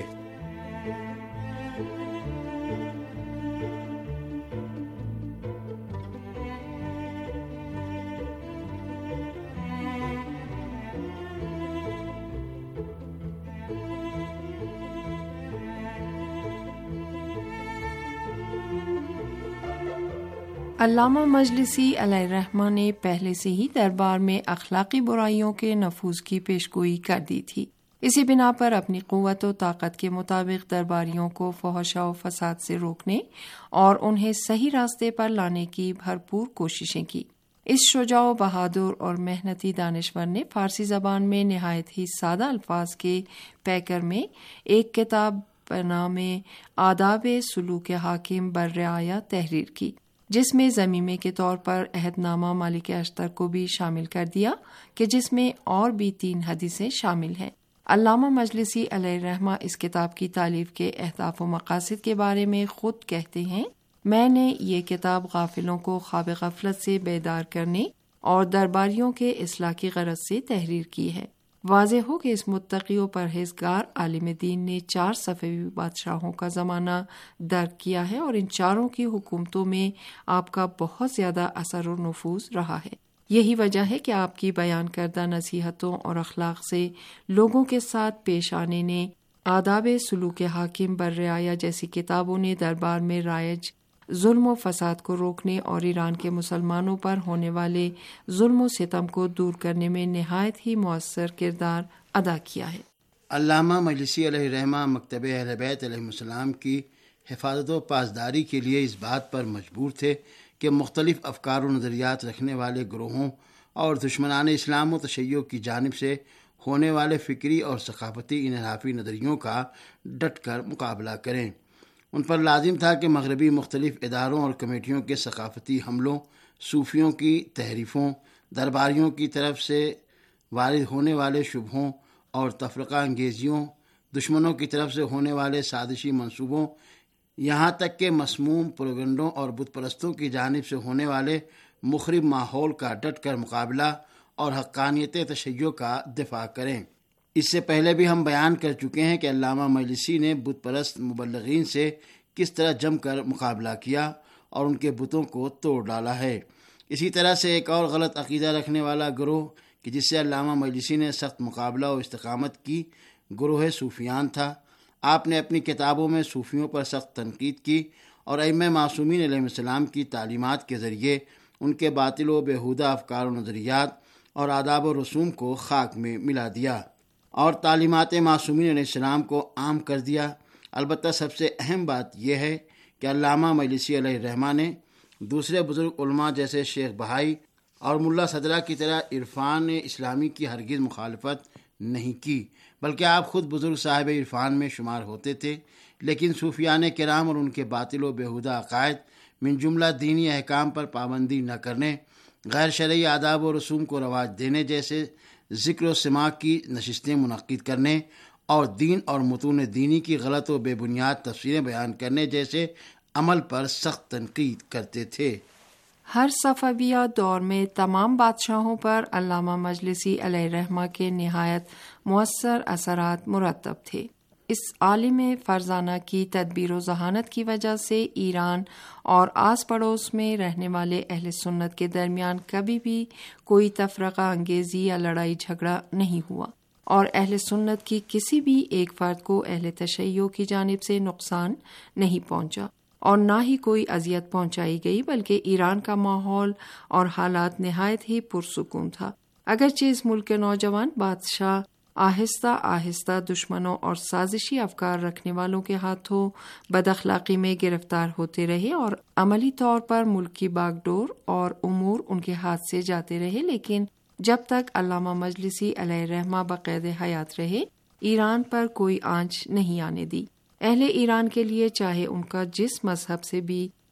علامہ مجلسی علیہ الرحمہ نے پہلے سے ہی دربار میں اخلاقی برائیوں کے نفوذ کی پیشگوئی کر دی تھی۔ اسی بنا پر اپنی قوت و طاقت کے مطابق درباریوں کو فحش و فساد سے روکنے اور انہیں صحیح راستے پر لانے کی بھرپور کوششیں کی۔ اس شجاع و بہادر اور محنتی دانشور نے فارسی زبان میں نہایت ہی سادہ الفاظ کے پیکر میں ایک کتاب بنام آداب سلوک حاکم بررعایا تحریر کی، جس میں ضمیمے کے طور پر عہد نامہ مالک اشتر کو بھی شامل کر دیا کہ جس میں اور بھی 3 حدیثیں شامل ہیں۔ علامہ مجلسی علیہ الرحمہ اس کتاب کی تالیف کے اہداف و مقاصد کے بارے میں خود کہتے ہیں، میں نے یہ کتاب غافلوں کو خواب غفلت سے بیدار کرنے اور درباریوں کے اصلاح کی غرض سے تحریر کی ہے۔ واضح ہو کہ اس متقی و پرہیزگار عالم دین نے 4 صفوی بادشاہوں کا زمانہ درک کیا ہے اور ان 4 کی حکومتوں میں آپ کا بہت زیادہ اثر و نفوذ رہا ہے۔ یہی وجہ ہے کہ آپ کی بیان کردہ نصیحتوں اور اخلاق سے لوگوں کے ساتھ پیش آنے نے آداب سلوک حاکم بررعایا جیسی کتابوں نے دربار میں رائج ظلم و فساد کو روکنے اور ایران کے مسلمانوں پر ہونے والے ظلم و ستم کو دور کرنے میں نہایت ہی مؤثر کردار ادا کیا ہے۔ علامہ مجلسی علیہ الرحمہ مکتب اہل بیت علیہ السلام کی حفاظت و پاسداری کے لیے اس بات پر مجبور تھے کہ مختلف افکار و نظریات رکھنے والے گروہوں اور دشمنان اسلام و تشیع کی جانب سے ہونے والے فکری اور ثقافتی انحرافی نظریوں کا ڈٹ کر مقابلہ کریں۔ ان پر لازم تھا کہ مغربی مختلف اداروں اور کمیٹیوں کے ثقافتی حملوں، صوفیوں کی تحریفوں، درباریوں کی طرف سے وارد ہونے والے شبہوں اور تفرقہ انگیزیوں، دشمنوں کی طرف سے ہونے والے سازشی منصوبوں، یہاں تک کہ مسموم پروگنڈوں اور بت پرستوں کی جانب سے ہونے والے مخرب ماحول کا ڈٹ کر مقابلہ اور حقانیت تشیع کا دفاع کریں۔ اس سے پہلے بھی ہم بیان کر چکے ہیں کہ علامہ مجلسی نے بت پرست مبلغین سے کس طرح جم کر مقابلہ کیا اور ان کے بتوں کو توڑ ڈالا ہے۔ اسی طرح سے ایک اور غلط عقیدہ رکھنے والا گروہ کہ جس سے علامہ مجلسی نے سخت مقابلہ و استقامت کی، گروہ صوفیان تھا۔ آپ نے اپنی کتابوں میں صوفیوں پر سخت تنقید کی اور ائمہ معصومین علیہ السلام کی تعلیمات کے ذریعے ان کے باطل و بیہودہ افکار و نظریات اور آداب و رسوم کو خاک میں ملا دیا اور تعلیمات معصومین علیہ السلام کو عام کر دیا۔ البتہ سب سے اہم بات یہ ہے کہ علامہ مجلسی علیہ الرحمہ نے دوسرے بزرگ علماء جیسے شیخ بہائی اور ملا صدرہ کی طرح عرفان اسلامی کی ہرگز مخالفت نہیں کی، بلکہ آپ خود بزرگ صاحب عرفان میں شمار ہوتے تھے، لیکن صوفیان کرام اور ان کے باطل و بیہودہ عقائد من جملہ دینی احکام پر پابندی نہ کرنے، غیر شرعی آداب و رسوم کو رواج دینے جیسے ذکر و سماع کی نشستیں منعقد کرنے اور دین اور متون دینی کی غلط و بے بنیاد تفسیریں بیان کرنے جیسے عمل پر سخت تنقید کرتے تھے۔ ہر صفویہ دور میں تمام بادشاہوں پر علامہ مجلسی علیہ الرحمہ کے نہایت مؤثر اثرات مرتب تھے۔ اس عالم فرزانہ کی تدبیر و ذہانت کی وجہ سے ایران اور آس پڑوس میں رہنے والے اہل سنت کے درمیان کبھی بھی کوئی تفرقہ انگیزی یا لڑائی جھگڑا نہیں ہوا اور اہل سنت کی کسی بھی ایک فرد کو اہل تشیع کی جانب سے نقصان نہیں پہنچا اور نہ ہی کوئی اذیت پہنچائی گئی، بلکہ ایران کا ماحول اور حالات نہایت ہی پرسکون تھا۔ اگرچہ اس ملک کے نوجوان بادشاہ آہستہ آہستہ دشمنوں اور سازشی افکار رکھنے والوں کے ہاتھوں بد اخلاقی میں گرفتار ہوتے رہے اور عملی طور پر ملک کی باغ ڈور اور امور ان کے ہاتھ سے جاتے رہے، لیکن جب تک علامہ مجلسی علیہ الرحمہ بقید حیات رہے، ایران پر کوئی آنچ نہیں آنے دی۔ اہل ایران کے لیے چاہے ان کا جس مذہب سے بھی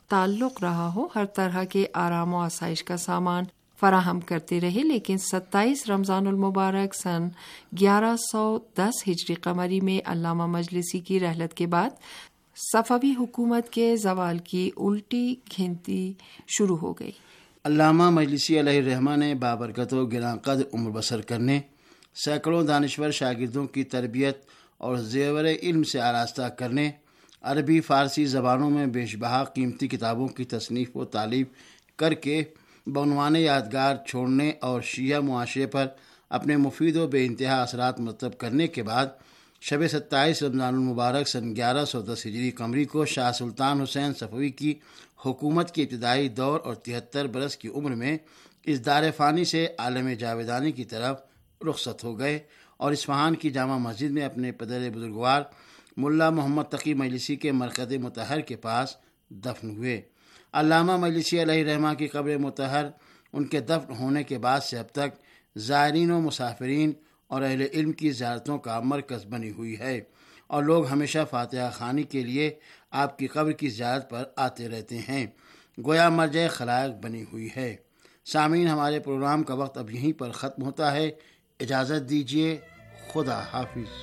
تعلق رہا ہو ہر طرح کے آرام و آسائش کا سامان فراہم کرتے رہے، لیکن 27 رمضان المبارک سن 1110 ہجری قمری میں علامہ مجلسی کی رحلت کے بعد صفوی حکومت کے زوال کی الٹی گنتی شروع ہو گئی۔ علامہ مجلسی علیہ الرحمہ نے بابرکت و گراں قدر عمر بسر کرنے، سینکڑوں دانشور شاگردوں کی تربیت اور زیور علم سے آراستہ کرنے، عربی فارسی زبانوں میں بیش بہا قیمتی کتابوں کی تصنیف و تالیف کر کے بعنوان یادگار چھوڑنے اور شیعہ معاشرے پر اپنے مفید و بے انتہا اثرات مرتب کرنے کے بعد شب 27 رمضان المبارک سن 1110 ہجری قمری کو شاہ سلطان حسین صفوی کی حکومت کے ابتدائی دور اور 73 برس کی عمر میں اس دار فانی سے عالم جاویدانی کی طرف رخصت ہو گئے اور اصفہان کی جامع مسجد میں اپنے پدر بزرگوار ملا محمد تقی مجلسی کے مرکز مطہر کے پاس دفن ہوئے۔ علامہ مجلسی علیہ الرحمہ کی قبر مطہر ان کے دفن ہونے کے بعد سے اب تک زائرین و مسافرین اور اہل علم کی زیارتوں کا مرکز بنی ہوئی ہے اور لوگ ہمیشہ فاتحہ خوانی کے لیے آپ کی قبر کی زیارت پر آتے رہتے ہیں، گویا مرجع خلائق بنی ہوئی ہے۔ سامعین، ہمارے پروگرام کا وقت اب یہیں پر ختم ہوتا ہے، اجازت دیجیے، خدا حافظ۔